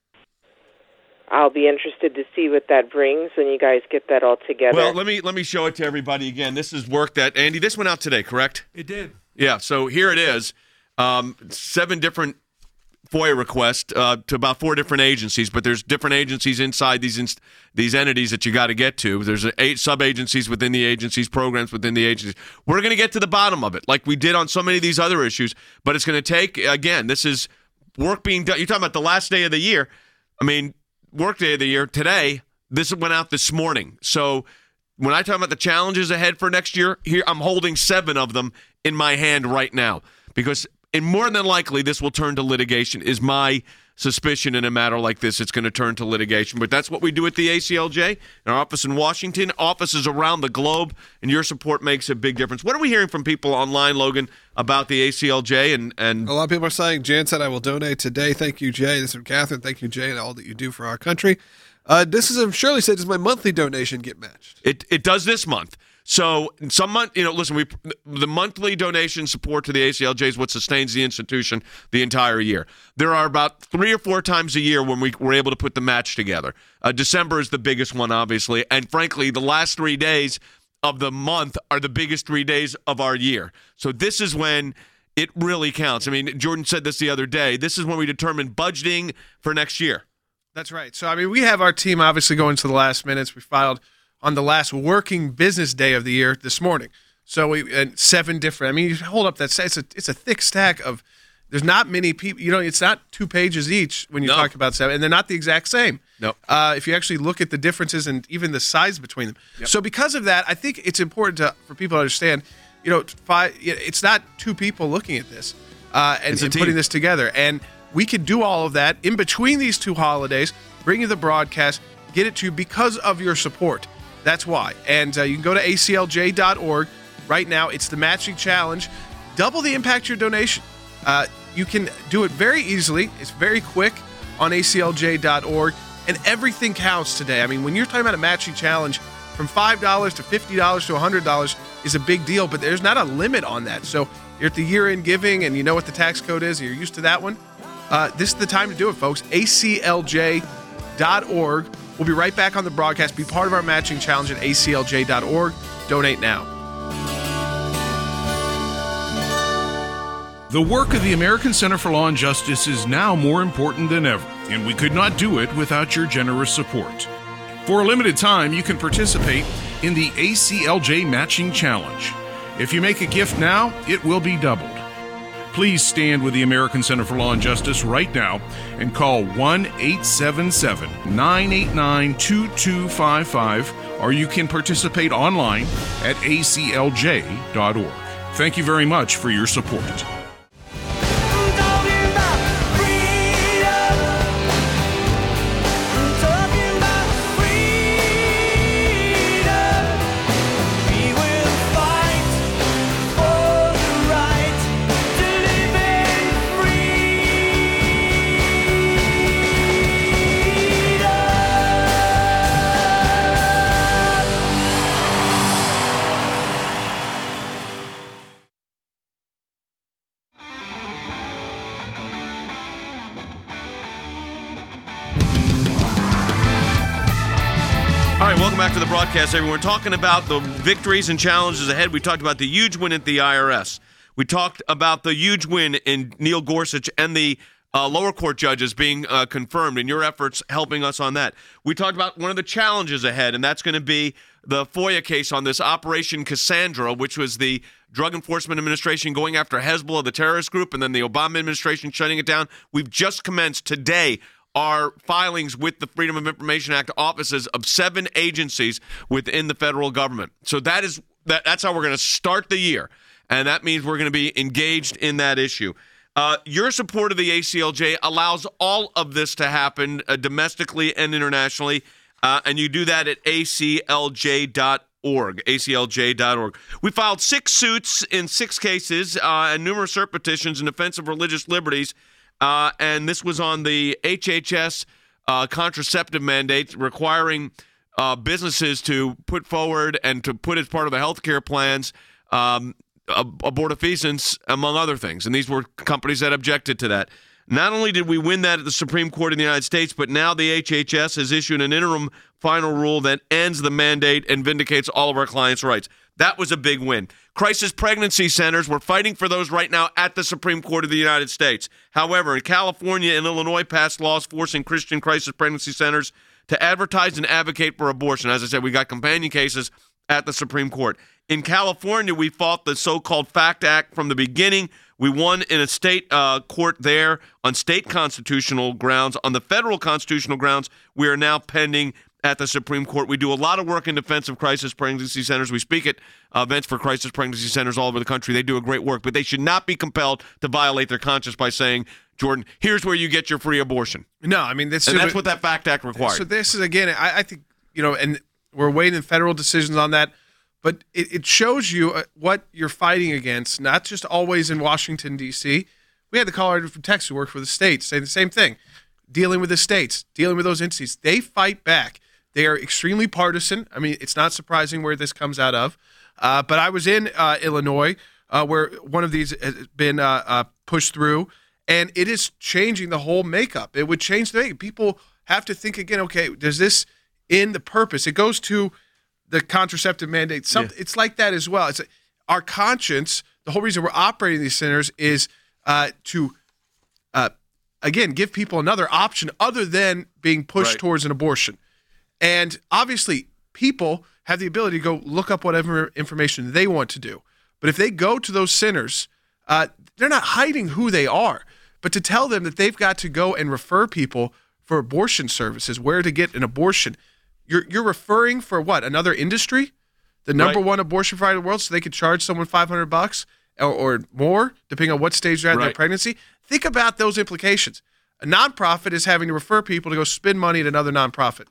I: I'll be interested to see what that brings when you guys get that all together.
A: Well, let me let me show it to everybody again. This is work that, Andy, this went out today, correct?
D: It did.
A: Yeah, so here it is. Um, seven different FOIA requests uh, to about four different agencies, but there's different agencies inside these inst- these entities that you got to get to. There's eight sub-agencies within the agencies, programs within the agencies. We're going to get to the bottom of it, like we did on so many of these other issues, but it's going to take, again, this is work being done. You're talking about the last day of the year. I mean, work day of the year today, this went out this morning. So when I talk about the challenges ahead for next year, here I'm holding seven of them in my hand right now, because and more than likely this will turn to litigation, is my suspicion. In a matter like this, it's going to turn to litigation. But that's what we do at the A C L J, in our office in Washington, offices around the globe, and your support makes a big difference. What are we hearing from people online, Logan, about the A C L J? And, and
F: A lot of people are saying, Jan said, I will donate today. Thank you, Jay. This is from Catherine. Thank you, Jay, and all that you do for our country. Uh, this is, Shirley said, does my monthly donation get matched?
A: It it does this month. So some month, you know, listen, we the monthly donation support to the A C L J is what sustains the institution the entire year. There are about three or four times a year when we we're able to put the match together. Uh, December is the biggest one, obviously, and frankly, the last three days of the month are the biggest three days of our year. So this is when it really counts. I mean, Jordan said this the other day. This is when we determine budgeting for next year.
C: That's right. So, I mean, we have our team obviously going to the last minutes. We filed on the last working business day of the year this morning. So we and seven different. I mean, you hold up that it's a it's a thick stack of. There's not many people. You know, it's not two pages each when you
A: No.
C: talk about seven, and they're not the exact same.
A: No.
C: Uh, if you actually look at the differences and even the size between them.
A: Yep.
C: So because of that, I think it's important to, for people to understand. You know, five, it's not two people looking at this uh, and,
A: It's a
C: and
A: team.
C: putting this together, and we could do all of that in between these two holidays. Bring you the broadcast, get it to you because of your support. That's why. And uh, you can go to A C L J dot org right now. It's the matching challenge. Double the impact of your donation. Uh, you can do it very easily. It's very quick on A C L J dot org. And everything counts today. I mean, when you're talking about a matching challenge, from five dollars to fifty dollars to one hundred dollars is a big deal, but there's not a limit on that. So you're at the year-end giving and you know what the tax code is, and you're used to that one. Uh, this is the time to do it, folks. A C L J dot org. We'll be right back on the broadcast. Be part of our matching challenge at A C L J dot org. Donate now.
G: The work of the American Center for Law and Justice is now more important than ever, and we could not do it without your generous support. For a limited time, you can participate in the A C L J Matching Challenge. If you make a gift now, it will be doubled. Please stand with the American Center for Law and Justice right now and call one eight seven seven, nine eight nine, two two five five, or you can participate online at A C L J dot org. Thank you very much for your support.
A: Welcome back to the broadcast, everyone. We're talking about the victories and challenges ahead. We talked about the huge win at the I R S. We talked about the huge win in Neil Gorsuch and the uh, lower court judges being uh, confirmed, and your efforts helping us on that. We talked about one of the challenges ahead, and that's going to be the FOIA case on this Operation Cassandra, which was the Drug Enforcement Administration going after Hezbollah, the terrorist group, and then the Obama administration shutting it down. We've just commenced today our filings with the Freedom of Information Act offices of seven agencies within the federal government. So that is that, that's how we're going to start the year, and that means we're going to be engaged in that issue. Uh, your support of the A C L J allows all of this to happen uh, domestically and internationally, uh, and you do that at A C L J dot org, A C L J dot org. We filed six suits in six cases uh, and numerous cert petitions in defense of religious liberties. Uh, and this was on the H H S uh, contraceptive mandate requiring uh, businesses to put forward and to put as part of the health care plans um, abortifacient, among other things. And these were companies that objected to that. Not only did we win that at the Supreme Court of the United States, but now the H H S has issued an interim final rule that ends the mandate and vindicates all of our clients' rights. That was a big win. Crisis pregnancy centers, we're fighting for those right now at the Supreme Court of the United States. However, in California and Illinois passed laws forcing Christian crisis pregnancy centers to advertise and advocate for abortion. As I said, we got companion cases at the Supreme Court. In California, we fought the so-called FACT Act from the beginning. We won in a state uh, court there on state constitutional grounds. On the federal constitutional grounds, we are now pending at the Supreme Court. We do a lot of work in defense of crisis pregnancy centers. We speak at uh, events for crisis pregnancy centers all over the country. They do a great work, but they should not be compelled to violate their conscience by saying, Jordan, here's where you get your free abortion.
C: No, I mean, this
A: and
C: is
A: that's what that FACT Act requires.
C: So this is, again, I, I think, you know, and we're waiting federal decisions on that, but it, it shows you uh, what you're fighting against, not just always in Washington, D C. We had the caller from Texas who worked for the states say the same thing, dealing with the states, dealing with those entities. They fight back. They are extremely partisan. I mean, it's not surprising where this comes out of. Uh, but I was in uh, Illinois uh, where one of these has been uh, uh, pushed through, and it is changing the whole makeup. It would change the makeup. People have to think again, okay, does this in the purpose? It goes to the contraceptive mandate. Some, yeah. It's like that as well. It's our conscience. The whole reason we're operating these centers is uh, to, uh, again, give people another option other than being pushed right. towards an abortion. And obviously, people have the ability to go look up whatever information they want to do. But if they go to those centers, uh, they're not hiding who they are. But to tell them that they've got to go and refer people for abortion services, where to get an abortion, you're you're referring for what? Another industry? The number right. one abortion provider in the world, so they could charge someone five hundred bucks or, or more, depending on what stage they're at right. in their pregnancy. Think about those implications. A nonprofit is having to refer people to go spend money at another nonprofit.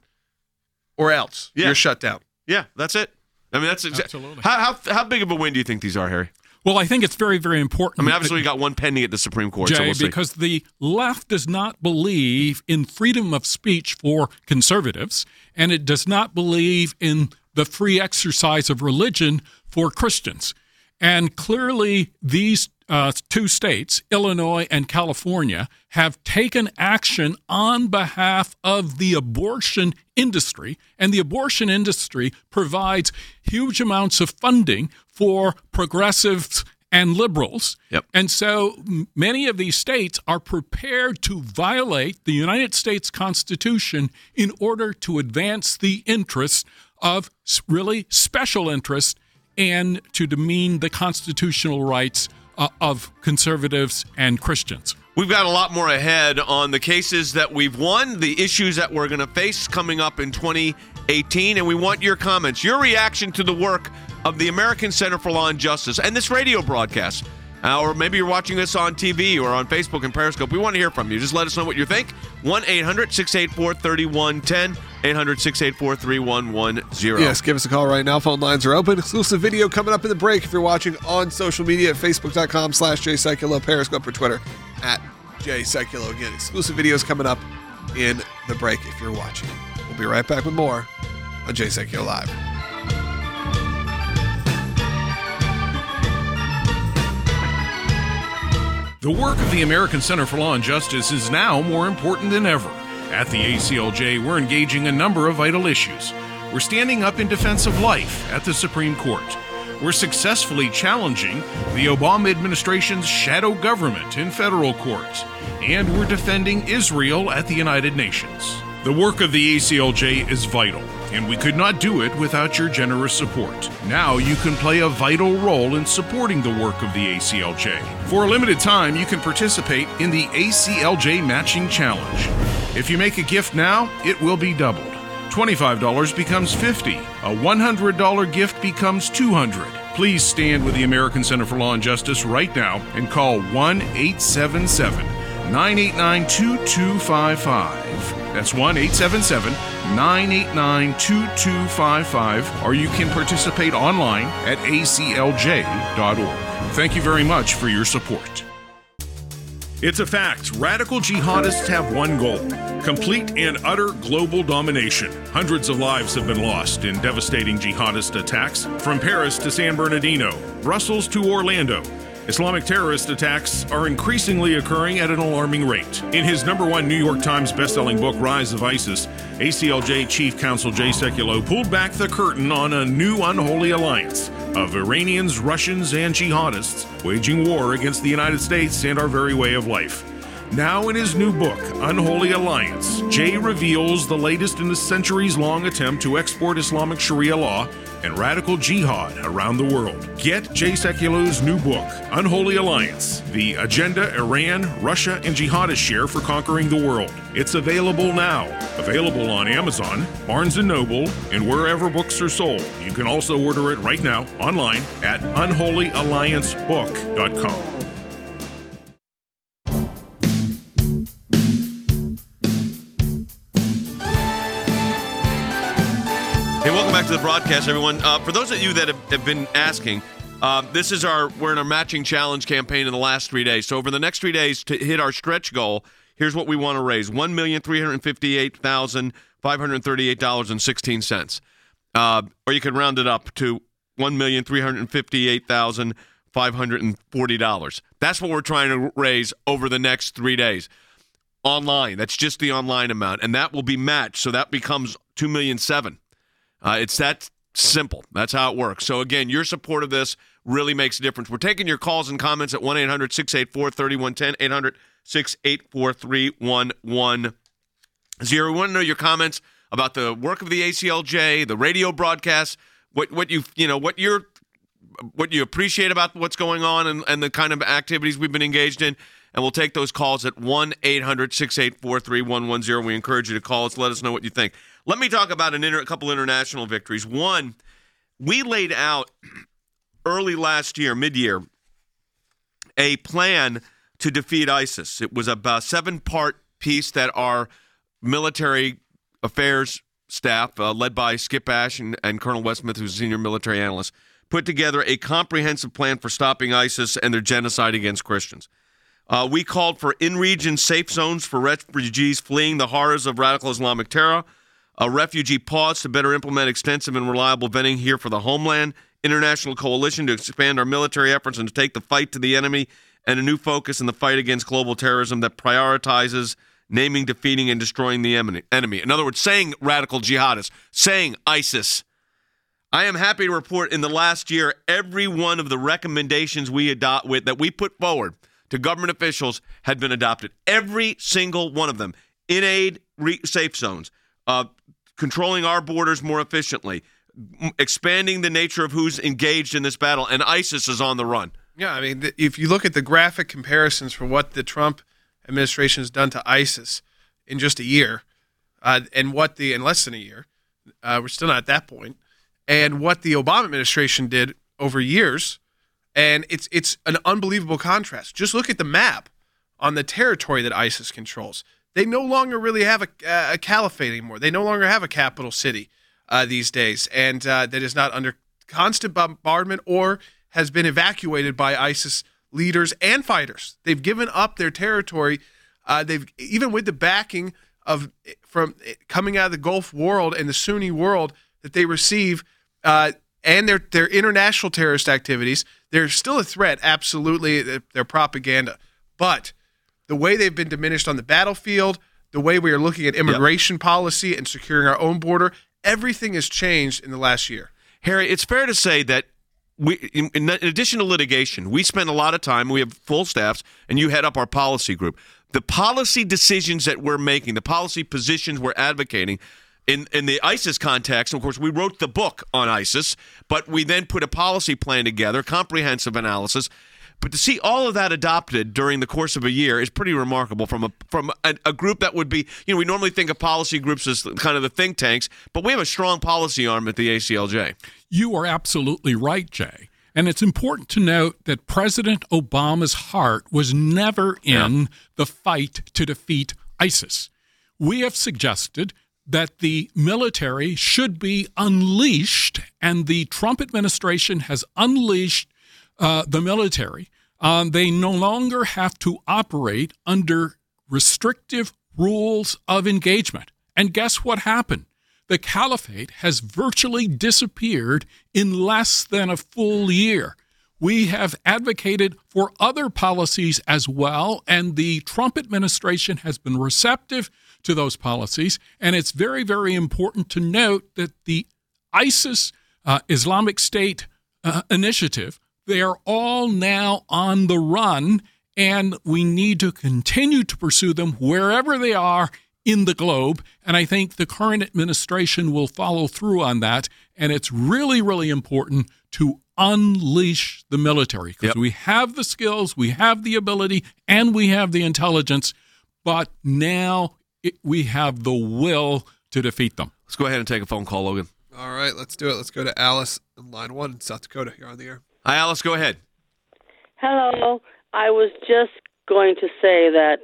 C: Or else yeah. you're shut down.
A: Yeah, that's it. I mean, that's exactly. How, how how big of a win do you think these are, Harry?
E: Well, I think it's very, very important.
A: I mean, obviously, we got one pending at the Supreme Court.
E: Jay,
A: so we'll see.
E: Because the left does not believe in freedom of speech for conservatives, and it does not believe in the free exercise of religion for Christians. And clearly, these uh, two states, Illinois and California, have taken action on behalf of the abortion industry, and the abortion industry provides huge amounts of funding for progressives and liberals.
A: Yep.
E: And so many of these states are prepared to violate the United States Constitution in order to advance the interests of really special interests and to demean the constitutional rights uh, of conservatives and Christians.
A: We've got a lot more ahead on the cases that we've won, the issues that we're going to face coming up in twenty eighteen, and we want your comments, your reaction to the work of the American Center for Law and Justice and this radio broadcast. Uh, or maybe you're watching this on T V or on Facebook and Periscope. We want to hear from you. Just let us know what you think. one eight hundred six eight four three one one zero. eight hundred six eight four three one one zero.
F: Yes, give us a call right now. Phone lines are open. Exclusive video coming up in the break if you're watching on social media at facebook.com slash jseculo, Periscope or Twitter at jseculo. Again, exclusive videos coming up in the break if you're watching. We'll be right back with more on JSeculo Live.
G: The work of the American Center for Law and Justice is now more important than ever. At the A C L J, we're engaging a number of vital issues. We're standing up in defense of life at the Supreme Court. We're successfully challenging the Obama administration's shadow government in federal court. And we're defending Israel at the United Nations. The work of the A C L J is vital, and we could not do it without your generous support. Now you can play a vital role in supporting the work of the A C L J. For a limited time, you can participate in the A C L J Matching Challenge. If you make a gift now, it will be doubled. twenty-five dollars becomes fifty dollars. A one hundred dollars gift becomes two hundred dollars. Please stand with the American Center for Law and Justice right now and call one eight seven seven, nine eight nine, two two five five. That's one eight seven seven, nine eight nine, two two five five, or you can participate online at A C L J dot org. Thank you very much for your support. It's a fact. Radical jihadists have one goal: complete and utter global domination. Hundreds of lives have been lost in devastating jihadist attacks, from Paris to San Bernardino, Brussels to Orlando. Islamic terrorist attacks are increasingly occurring at an alarming rate. In his number one New York Times bestselling book, Rise of ISIS, A C L J Chief Counsel Jay Sekulow pulled back the curtain on a new unholy alliance of Iranians, Russians, and jihadists waging war against the United States and our very way of life. Now in his new book, Unholy Alliance, Jay reveals the latest in the centuries-long attempt to export Islamic Sharia law and radical jihad around the world. Get Jay Sekulow's new book, Unholy Alliance, The Agenda Iran, Russia, and Jihadists Share for Conquering the World. It's available now. Available on Amazon, Barnes and Noble, and wherever books are sold. You can also order it right now online at unholy alliance book dot com.
A: Hey, welcome back to the broadcast, everyone. Uh, for those of you that have, have been asking, uh, this is our we're in our matching challenge campaign in the last three days. So over the next three days to hit our stretch goal, here's what we want to raise: one million three hundred fifty-eight thousand five hundred thirty-eight dollars and sixteen cents, uh, or you can round it up to one million three hundred fifty-eight thousand five hundred forty dollars. That's what we're trying to raise over the next three days. Online, that's just the online amount, and that will be matched. So that becomes two million seven dollars. Uh, it's that simple. That's how it works. So, again, your support of this really makes a difference. We're taking your calls and comments at one eight hundred six eight four three one one zero, eight hundred six eight four three one one zero. We want to know your comments about the work of the A C L J, the radio broadcasts, what what you you know what you're what you appreciate about what's going on and, and the kind of activities we've been engaged in. And we'll take those calls at one eight hundred six eight four three one one zero. We encourage you to call us. Let us know what you think. Let me talk about an inter- a couple international victories. One, we laid out early last year, mid-year, a plan to defeat ISIS. It was a seven-part piece that our military affairs staff, uh, led by Skip Ash and, and Colonel Wes Smith, who's a senior military analyst, put together a comprehensive plan for stopping ISIS and their genocide against Christians. Uh, we called for in-region safe zones for refugees fleeing the horrors of radical Islamic terror, a refugee pause to better implement extensive and reliable vetting here for the homeland, international coalition to expand our military efforts and to take the fight to the enemy, and a new focus in the fight against global terrorism that prioritizes naming, defeating, and destroying the enemy. In other words, saying radical jihadists, saying ISIS. I am happy to report in the last year, every one of the recommendations we adopt with that we put forward to government officials had been adopted. Every single one of them. In aid, re- safe zones, uh, controlling our borders more efficiently, m- expanding the nature of who's engaged in this battle, and ISIS is on the run.
C: Yeah, I mean, th- if you look at the graphic comparisons for what the Trump administration has done to ISIS in just a year, uh, and what the, in less than a year, uh, we're still not at that point, and what the Obama administration did over years, and it's it's an unbelievable contrast. Just look at the map on the territory that ISIS controls. They no longer really have a, a caliphate anymore. They no longer have a capital city uh, these days, and uh, that is not under constant bombardment or has been evacuated by ISIS leaders and fighters. They've given up their territory. Uh, they've even with the backing of from coming out of the Gulf world and the Sunni world that they receive, uh, and their their international terrorist activities. They're still a threat, absolutely. Their propaganda, but the way they've been diminished on the battlefield, the way we are looking at immigration yep. policy and securing our own border, everything has changed in the last year.
A: Harry, it's fair to say that we, in, in addition to litigation, we spend a lot of time, we have full staffs, and you head up our policy group. The policy decisions that we're making, the policy positions we're advocating, in, in the ISIS context, of course, we wrote the book on ISIS, but we then put a policy plan together, comprehensive analysis. But to see all of that adopted during the course of a year is pretty remarkable from a from a, a group that would be, you know, we normally think of policy groups as kind of the think tanks, but we have a strong policy arm at the A C L J.
E: You are absolutely right, Jay. And it's important to note that President Obama's heart was never in yeah. the fight to defeat ISIS. We have suggested that the military should be unleashed, and the Trump administration has unleashed uh, the military. Um, they no longer have to operate under restrictive rules of engagement. And guess what happened? The caliphate has virtually disappeared in less than a full year. We have advocated for other policies as well, and the Trump administration has been receptive to those policies. And it's very, very important to note that the ISIS uh, Islamic State uh, initiative, they are all now on the run, and we need to continue to pursue them wherever they are in the globe. And I think the current administration will follow through on that. And it's really, really important to unleash the military because yep. we have the skills, we have the ability, and we have the intelligence. But now it, we have the will to defeat them.
A: Let's go ahead and take a phone call, Logan.
F: All right, let's do it. Let's go to Alice in line one in South Dakota. You're on the air.
A: Hi, Alice. Go ahead.
J: Hello. I was just going to say that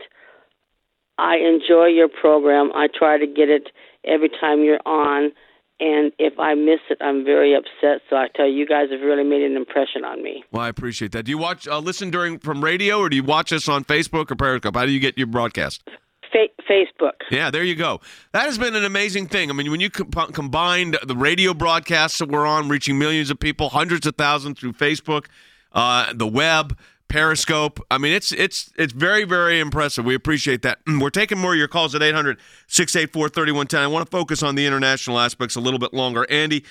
J: I enjoy your program. I try to get it every time you're on. And if I miss it, I'm very upset. So I tell you, you guys have really made an impression on me.
A: Well, I appreciate that. Do you watch, uh, listen during from radio, or do you watch us on Facebook or Periscope? How do you get your broadcast?
J: Fa- Facebook.
A: Yeah, there you go. That has been an amazing thing. I mean, when you comp- combined the radio broadcasts that we're on, reaching millions of people, hundreds of thousands through Facebook, uh, the web, Periscope. I mean, it's it's it's very, very impressive. We appreciate that. We're taking more of your calls at eight hundred, six eight four, three one one zero. I want to focus on the international aspects a little bit longer. Andy,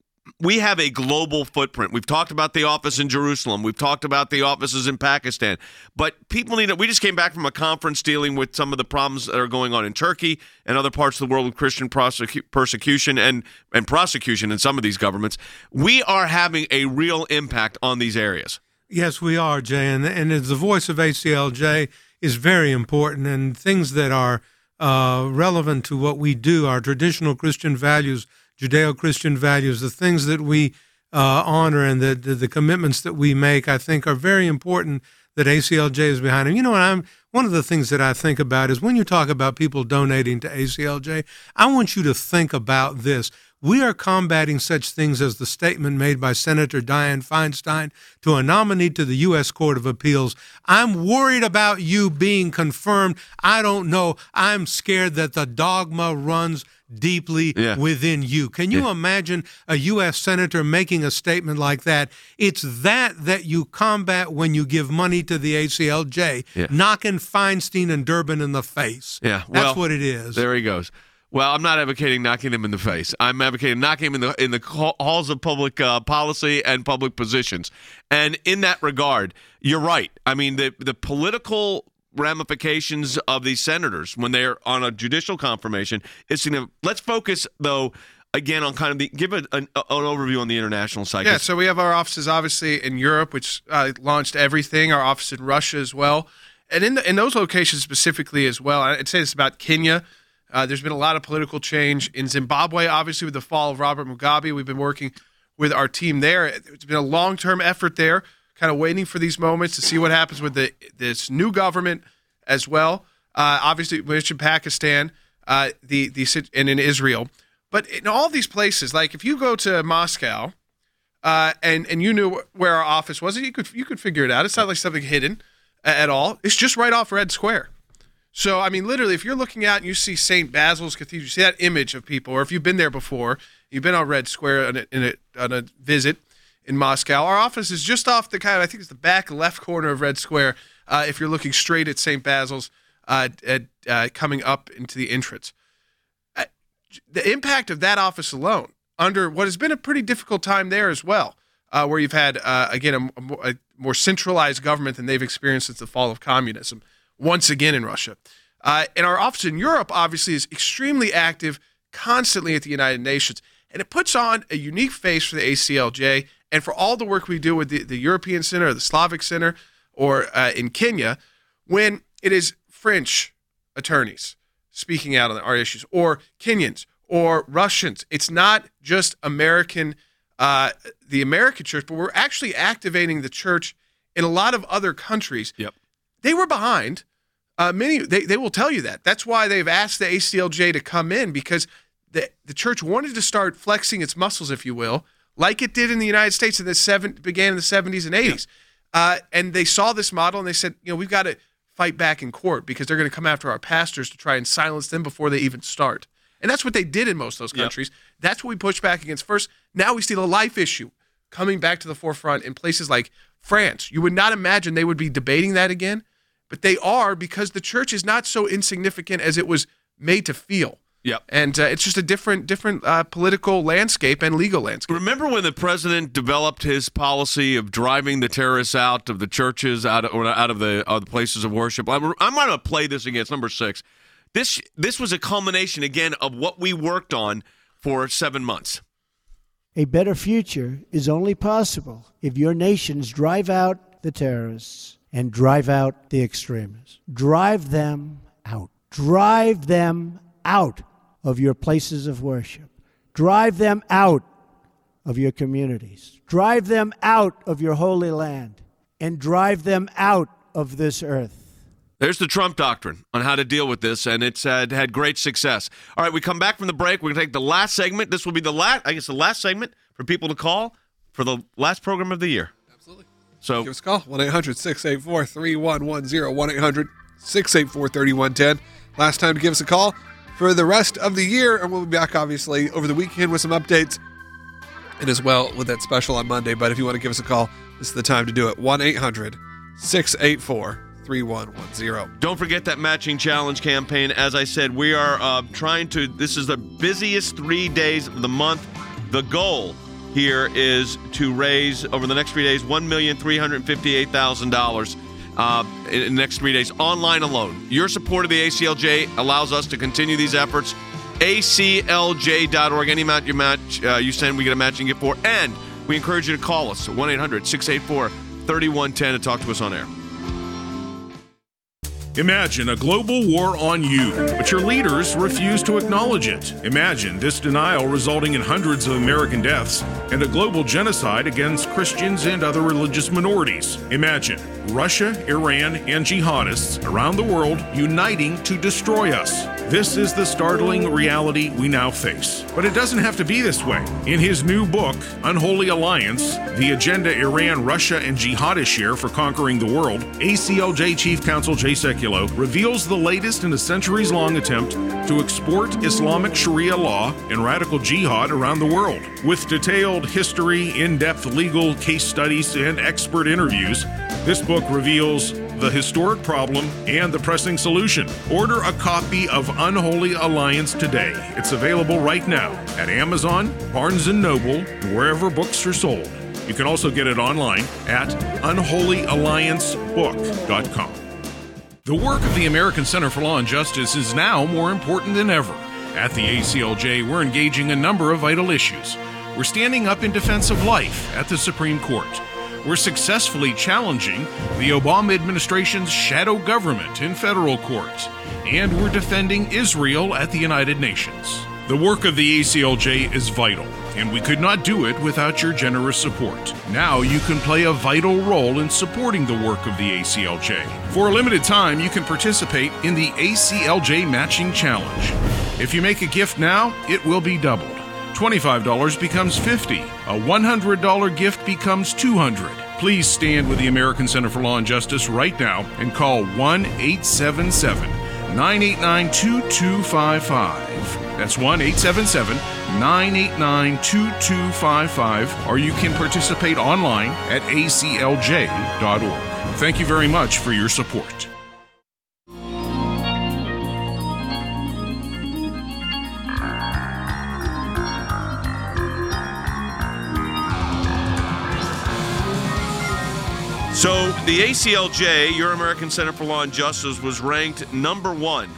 A: we have a global footprint. We've talked about the office in Jerusalem. We've talked about the offices in Pakistan. But people need to, we just came back from a conference dealing with some of the problems that are going on in Turkey and other parts of the world with Christian prosecu- persecution and, and prosecution in some of these governments. We are having a real impact on these areas.
D: Yes, we are, Jay. And, and the voice of A C L J is very important, and things that are uh, relevant to what we do, our traditional Christian values, Judeo-Christian values, the things that we uh, honor and the, the the commitments that we make, I think are very important that A C L J is behind them. You know, I'm one of the things that I think about is when you talk about people donating to A C L J, I want you to think about this. We are combating such things as the statement made by Senator Dianne Feinstein to a nominee to the U S Court of Appeals. I'm worried about you being confirmed. I don't know. I'm scared that the dogma runs deeply yeah. within you. Can you yeah. imagine a U S senator making a statement like that? It's that that you combat when you give money to the A C L J, yeah. knocking Feinstein and Durbin in the face.
A: Yeah, well,
D: that's what it is.
A: There he goes. Well, I'm not advocating knocking them in the face. I'm advocating knocking them in the in the halls of public uh, policy and public positions. And in that regard, you're right. I mean, the the political ramifications of these senators when they're on a judicial confirmation is significant. Let's focus, though, again on kind of the give a, an, an overview on the international side.
C: Yeah, so we have our offices obviously in Europe, which uh, launched everything. Our office in Russia as well, and in the, in those locations specifically as well. I'd say this about Kenya. Uh, there's been a lot of political change in Zimbabwe, obviously, with the fall of Robert Mugabe. We've been working with our team there. It's been a long-term effort there, kind of waiting for these moments to see what happens with the this new government as well. Uh, obviously, we mentioned Pakistan, uh, the the and in Israel. But in all these places, like if you go to Moscow uh, and and you knew where our office was, you could you could figure it out. It's not like something hidden at all. It's just right off Red Square. So, I mean, literally, if you're looking out and you see Saint Basil's Cathedral, you see that image of people, or if you've been there before, you've been on Red Square on a, in a, on a visit in Moscow, our office is just off the kind of, I think it's the back left corner of Red Square, uh, if you're looking straight at Saint Basil's uh, at, uh, coming up into the entrance. Uh, the impact of that office alone, under what has been a pretty difficult time there as well, uh, where you've had, uh, again, a, a, more, a more centralized government than they've experienced since the fall of communism, once again in Russia. Uh, and our office in Europe, obviously, is extremely active constantly at the United Nations. And it puts on a unique face for the A C L J and for all the work we do with the, the European Center or the Slavic Center or uh, in Kenya, when it is French attorneys speaking out on our issues, or Kenyans, or Russians. It's not just American, uh, the American church, but we're actually activating the church in a lot of other countries.
A: Yep.
C: They were behind. Uh, many they, they will tell you that. That's why they've asked the A C L J to come in, because the the church wanted to start flexing its muscles, if you will, like it did in the United States in the seven began in the seventies and eighties. Yeah. Uh, and they saw this model and they said, you know, we've got to fight back in court because they're going to come after our pastors to try and silence them before they even start. And that's what they did in most of those countries. Yep. That's what we pushed back against first. Now we see the life issue coming back to the forefront in places like France. You would not imagine they would be debating that again, but they are, because the church is not so insignificant as it was made to feel.
A: Yep.
C: And uh, it's just a different different uh, political landscape and legal landscape.
A: Remember when the president developed his policy of driving the terrorists out of the churches, out of, or out of the, uh, the places of worship? I'm, I'm going to play this again. It's number six. This this was a culmination, again, of what we worked on for seven months.
K: A better future is only possible if your nations drive out the terrorists and drive out the extremists. Drive them out. Drive them out of your places of worship. Drive them out of your communities. Drive them out of your holy land. And drive them out of this earth.
A: There's the Trump doctrine on how to deal with this, and it's uh, had great success. All right, we come back from the break. We're going to take the last segment. This will be the last, I guess, the last segment for people to call for the last program of the year.
F: Absolutely.
A: So
F: give us a call, one eight hundred six eight four three one one zero, one eight hundred six eight four three one one zero. Last time to give us a call for the rest of the year, and we'll be back, obviously, over the weekend with some updates, and as well with that special on Monday. But if you want to give us a call, this is the time to do it. one eight hundred six eight four three one one zero.
A: Don't forget that matching challenge campaign. As I said, we are uh, trying to, this is the busiest three days of the month. The goal here is to raise, over the next three days, one million three hundred fifty-eight thousand dollars. Uh, in the next three days, online alone. Your support of the A C L J allows us to continue these efforts. A C L J dot org. Any amount you match, uh, you send, we get a matching gift for. And we encourage you to call us at one eight hundred six eight four three one one zero to talk to us on air.
G: Imagine a global war on you, but your leaders refuse to acknowledge it. Imagine this denial resulting in hundreds of American deaths and a global genocide against Christians and other religious minorities. Imagine Russia, Iran, and jihadists around the world uniting to destroy us. This is the startling reality we now face. But it doesn't have to be this way. In his new book, Unholy Alliance, The Agenda Iran, Russia, and Jihadists Share for Conquering the World, A C L J Chief Counsel Jay Sekulow reveals the latest in a centuries-long attempt to export Islamic Sharia law and radical jihad around the world. With detailed history, in-depth legal case studies, and expert interviews, this book reveals the historic problem and the pressing solution. Order a copy of Unholy Alliance today. It's available right now at Amazon, Barnes and Noble, and wherever books are sold. You can also get it online at unholy alliance book dot com. The work of the American Center for Law and Justice is now more important than ever. At the A C L J, we're engaging a number of vital issues. We're standing up in defense of life at the Supreme Court. We're successfully challenging the Obama administration's shadow government in federal court. And we're defending Israel at the United Nations. The work of the A C L J is vital, and we could not do it without your generous support. Now you can play a vital role in supporting the work of the A C L J. For a limited time, you can participate in the A C L J Matching Challenge. If you make a gift now, it will be doubled. twenty-five dollars becomes fifty dollars. A one hundred dollars gift becomes two hundred dollars. Please stand with the American Center for Law and Justice right now and call one eight seven seven nine eight nine two two five five. That's one eight seven seven nine eight nine two two five five, or you can participate online at A C L J dot org. Thank you very much for your support.
A: So the A C L J, Your American Center for Law and Justice, was ranked number one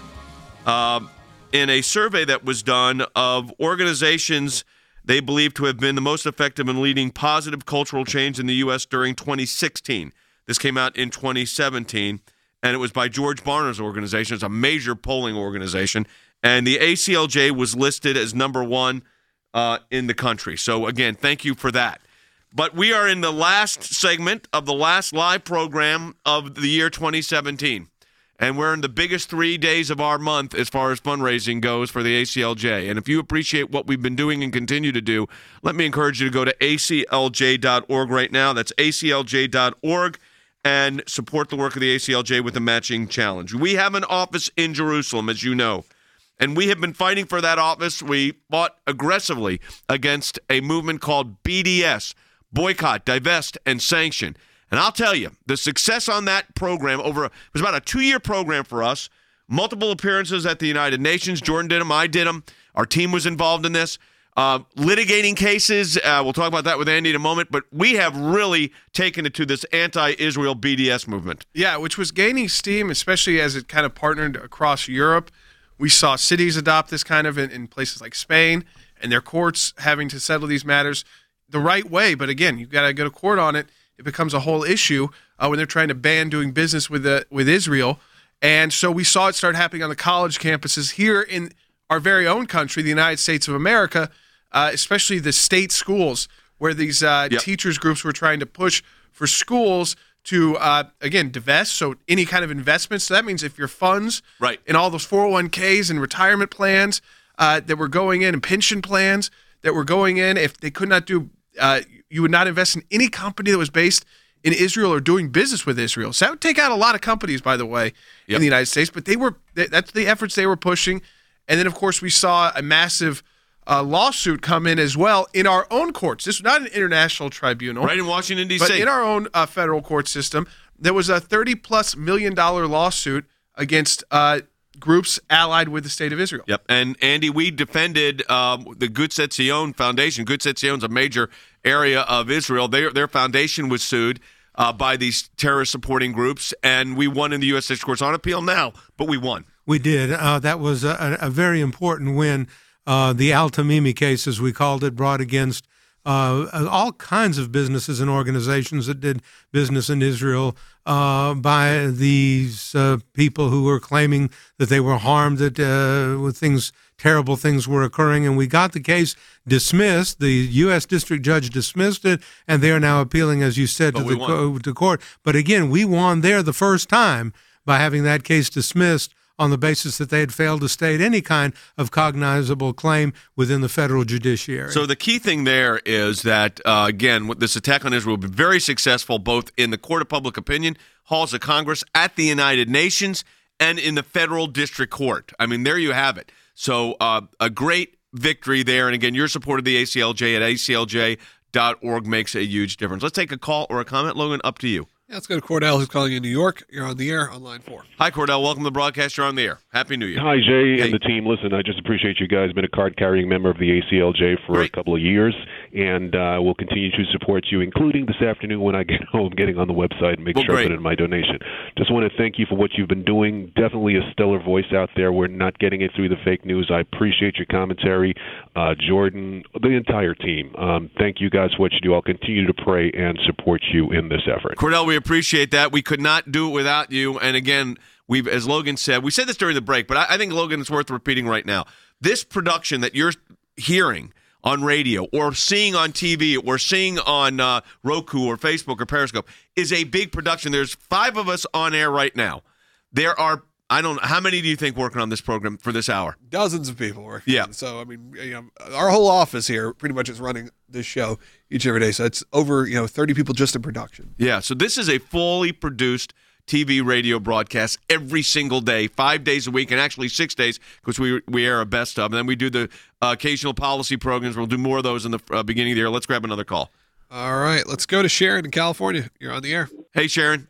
A: uh, in a survey that was done of organizations they believe to have been the most effective in leading positive cultural change in the U S during twenty sixteen. This came out in twenty seventeen, and it was by George Barna's organization. It's a major polling organization, and the A C L J was listed as number one uh, in the country. So, again, thank you for that. But we are in the last segment of the last live program of the year twenty seventeen. And we're in the biggest three days of our month as far as fundraising goes for the A C L J. And if you appreciate what we've been doing and continue to do, let me encourage you to go to A C L J dot org right now. That's A C L J dot org, and support the work of the A C L J with the matching challenge. We have an office in Jerusalem, as you know, and we have been fighting for that office. We fought aggressively against a movement called B D S, Boycott, Divest, and Sanction. And I'll tell you, the success on that program over it was about a two-year program for us, multiple appearances at the United Nations. Jordan did them, I did them. Our team was involved in this. Uh, litigating cases, uh, we'll talk about that with Andy in a moment, but we have really taken it to this anti-Israel B D S movement.
C: Yeah, which was gaining steam, especially as it kind of partnered across Europe. We saw cities adopt this kind of in, in places like Spain, and their courts having to settle these matters the right way. But again, you've got to go to court on it. It becomes a whole issue uh, when they're trying to ban doing business with the, with Israel. And so we saw it start happening on the college campuses here in our very own country, the United States of America, uh, especially the state schools, where these uh, yep. teachers groups were trying to push for schools to, uh, again, divest, so any kind of investment. So that means if your funds
A: right.
C: and all those four oh one k's and retirement plans uh, that were going in and pension plans that were going in, if they could not do uh, – you would not invest in any company that was based in Israel or doing business with Israel. So that would take out a lot of companies, by the way, yep. in the United States. But they were that's the efforts they were pushing. And then, of course, we saw a massive uh, lawsuit come in as well in our own courts. This was not an international tribunal.
A: Right in Washington, D C.
C: But in our own uh, federal court system, there was a thirty-plus million dollar lawsuit against uh, groups allied with the State of Israel.
A: Yep. And, Andy, we defended um, the Gush Etzion Foundation. Gush Etzion is a major area of Israel. Their, their foundation was sued uh, by these terrorist-supporting groups, and we won in the U S District Courts on appeal now, but we won.
D: We did. Uh, that was a, a very important win. Uh, the Al-Tamimi case, as we called it, brought against uh, all kinds of businesses and organizations that did business in Israel uh, by these uh, people who were claiming that they were harmed, that uh, with things, terrible things were occurring. And we got the case dismissed. The U S district judge dismissed it, and they are now appealing, as you said,
A: but
D: to the co- to court. But again, we won there the first time by having that case dismissed on the basis that they had failed to state any kind of cognizable claim within the federal judiciary.
A: So the key thing there is that, uh, again, this attack on Israel will be very successful both in the court of public opinion, halls of Congress, at the United Nations, and in the federal district court. I mean, there you have it. So uh, a great victory there. And again, your support of the A C L J at A C L J dot org makes a huge difference. Let's take a call or a comment. Logan, up to you.
F: Yeah, let's go to Cordell, who's calling in New York. You're on the air on line four.
A: Hi, Cordell. Welcome to the broadcast. You're on the air. Happy New Year.
L: Hi, Jay
A: hey.
L: and the team. Listen, I just appreciate you guys. Been a card-carrying member of the A C L J for
A: Great.
L: a couple of years, and uh, we'll continue to support you, including this afternoon when I get home, getting on the website and make
A: well,
L: sure
A: great.
L: I put in my donation. Just want to thank you for what you've been doing. Definitely a stellar voice out there. We're not getting it through the fake news. I appreciate your commentary. Uh, Jordan, the entire team. Um, thank you guys for what you do. I'll continue to pray and support you in this effort.
A: Cordell, we appreciate that. We could not do it without you. And again, we've, as Logan said, we said this during the break, but I, I think, Logan, it's worth repeating right now. This production that you're hearing on radio or seeing on T V or seeing on uh, Roku or Facebook or Periscope is a big production. There's five of us on air right now. There are, I don't know, how many do you think working on this program for this hour?
F: Dozens of people working.
A: Yeah.
F: So, I mean, you know, our whole office here pretty much is running this show each and every day. So it's over, you know, thirty people just in production.
A: Yeah. So this is a fully produced T V, radio broadcast every single day, five days a week, and actually six days because we we air a best of. And then we do the uh, occasional policy programs. We'll do more of those in the uh, beginning of the year. Let's grab another call.
F: All right. Let's go to Sharon in California. You're on the air.
A: Hey, Sharon.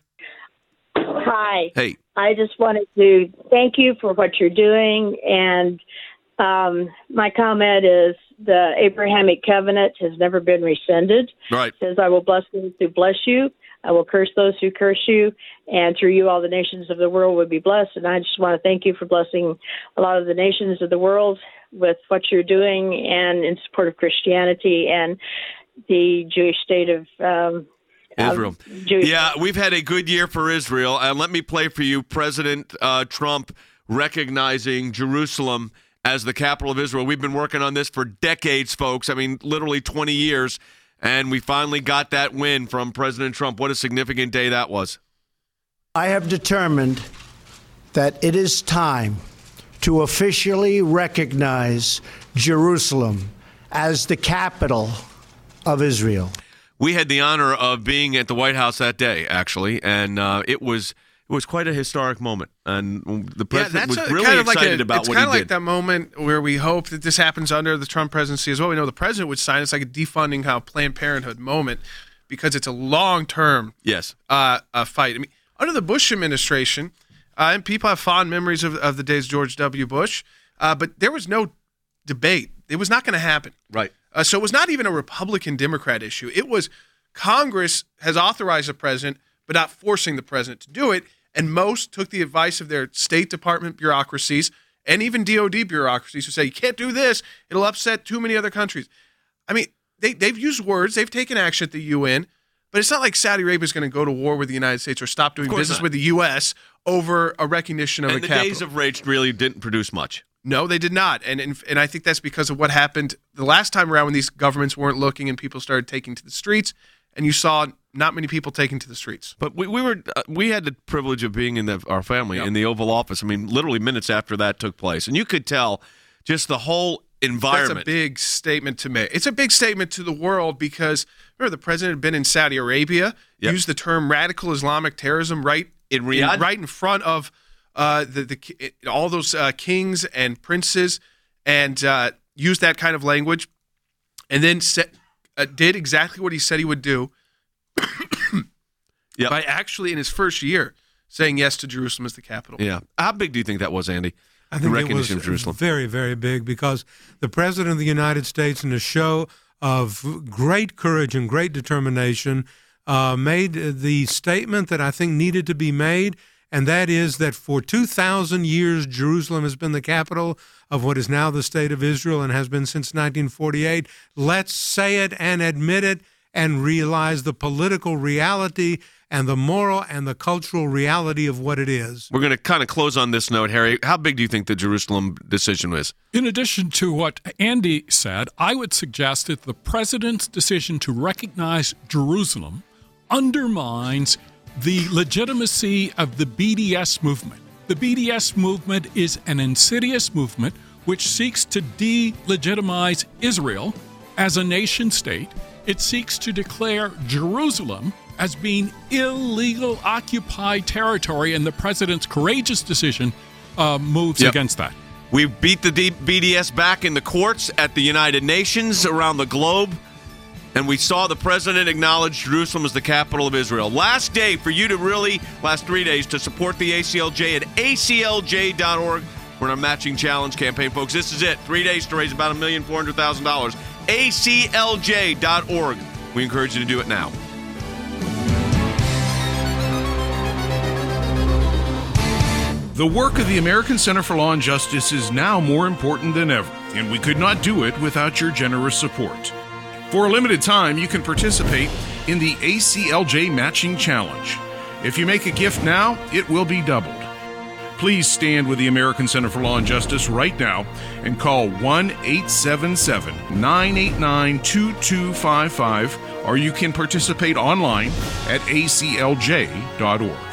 M: Hi.
A: Hey.
M: I just wanted to thank you for what you're doing. And um, my comment is the Abrahamic covenant has never been rescinded.
A: Right.
M: It says, I will bless those who bless you. I will curse those who curse you, and through you all the nations of the world would be blessed. And I just want to thank you for blessing a lot of the nations of the world with what you're doing and in support of Christianity and the Jewish state of um,
A: Israel.
M: Jewish
A: yeah, we've had a good year for Israel. And let me play for you President uh, Trump recognizing Jerusalem as the capital of Israel. We've been working on this for decades, folks. I mean, literally twenty years. And we finally got that win from President Trump. What a significant day that was.
K: I have determined that it is time to officially recognize Jerusalem as the capital of Israel.
A: We had the honor of being at the White House that day, actually, and uh, it was it was quite a historic moment. And the president
C: yeah,
A: was
C: a,
A: really
C: kind of
A: excited
C: like a,
A: about
C: it's
A: what
C: kind
A: he
C: of like
A: did.
C: that moment where we hope that this happens under the Trump presidency as well. We know the president would sign. It's like a defunding how Planned Parenthood moment because it's a long-term
A: yes
C: uh, uh, fight. I mean, under the Bush administration, uh, and people have fond memories of, of the days of George W. Bush, uh, but there was no debate. It was not going to happen.
A: Right.
C: Uh, so it was not even a Republican-Democrat issue. It was Congress has authorized the president, but not forcing the president to do it. And most took the advice of their State Department bureaucracies and even D O D bureaucracies who say, you can't do this. It'll upset too many other countries. I mean, they, they've used words. They've taken action at the U N. But it's not like Saudi Arabia is going to go to war with the United States or stop doing business
A: not.
C: with the U S over a recognition of
A: and
C: a
A: the
C: capital.
A: days of rage really didn't produce much.
C: No, they did not. And, and and I think that's because of what happened the last time around when these governments weren't looking and people started taking to the streets, and you saw not many people taking to the streets.
A: But we, we were uh, we had the privilege of being in the, our family
C: Yep.
A: in the Oval Office. I mean, literally minutes after that took place. And you could tell just the whole environment.
C: That's a big statement to make. It's a big statement to the world because, remember, the president had been in Saudi Arabia,
A: Yep.
C: used the term radical Islamic terrorism right
A: In Riyadh?
C: right in front of uh, the, the all those uh, kings and princes, and uh, used that kind of language, and then set, uh, did exactly what he said he would do
A: Yep.
C: by actually, in his first year, saying yes to Jerusalem as the capital.
A: Yeah. How big do you think that was, Andy?
D: I
A: The
D: think it was
A: recognition of Jerusalem.
D: very, very big because the President of the United States, in a show of great courage and great determination, uh, made the statement that I think needed to be made, and that is that for two thousand years, Jerusalem has been the capital of what is now the State of Israel and has been since nineteen forty-eight. Let's say it and admit it and realize the political reality and the moral and the cultural reality of what it is.
A: We're going to kind of close on this note, Harry. How big do you think the Jerusalem decision was?
E: In addition to what Andy said, I would suggest that the president's decision to recognize Jerusalem undermines the legitimacy of the B D S movement. The B D S movement is an insidious movement which seeks to delegitimize Israel as a nation state. It seeks to declare Jerusalem as being illegal occupied territory, and the president's courageous decision uh, moves
A: Yep.
E: against that.
A: We beat the D- B D S back in the courts at the United Nations around the globe, and we saw the president acknowledge Jerusalem as the capital of Israel. Last day for you to really, last three days, to support the A C L J at A C L J dot org. We're in a matching challenge campaign, folks. This is it. Three days to raise about one million four hundred thousand dollars. A C L J dot org. We encourage you to do it now.
G: The work of the American Center for Law and Justice is now more important than ever, and we could not do it without your generous support. For a limited time, you can participate in the A C L J Matching Challenge. If you make a gift now, it will be doubled. Please stand with the American Center for Law and Justice right now and call one eight seven seven, nine eight nine, two two five five, or you can participate online at A C L J dot org.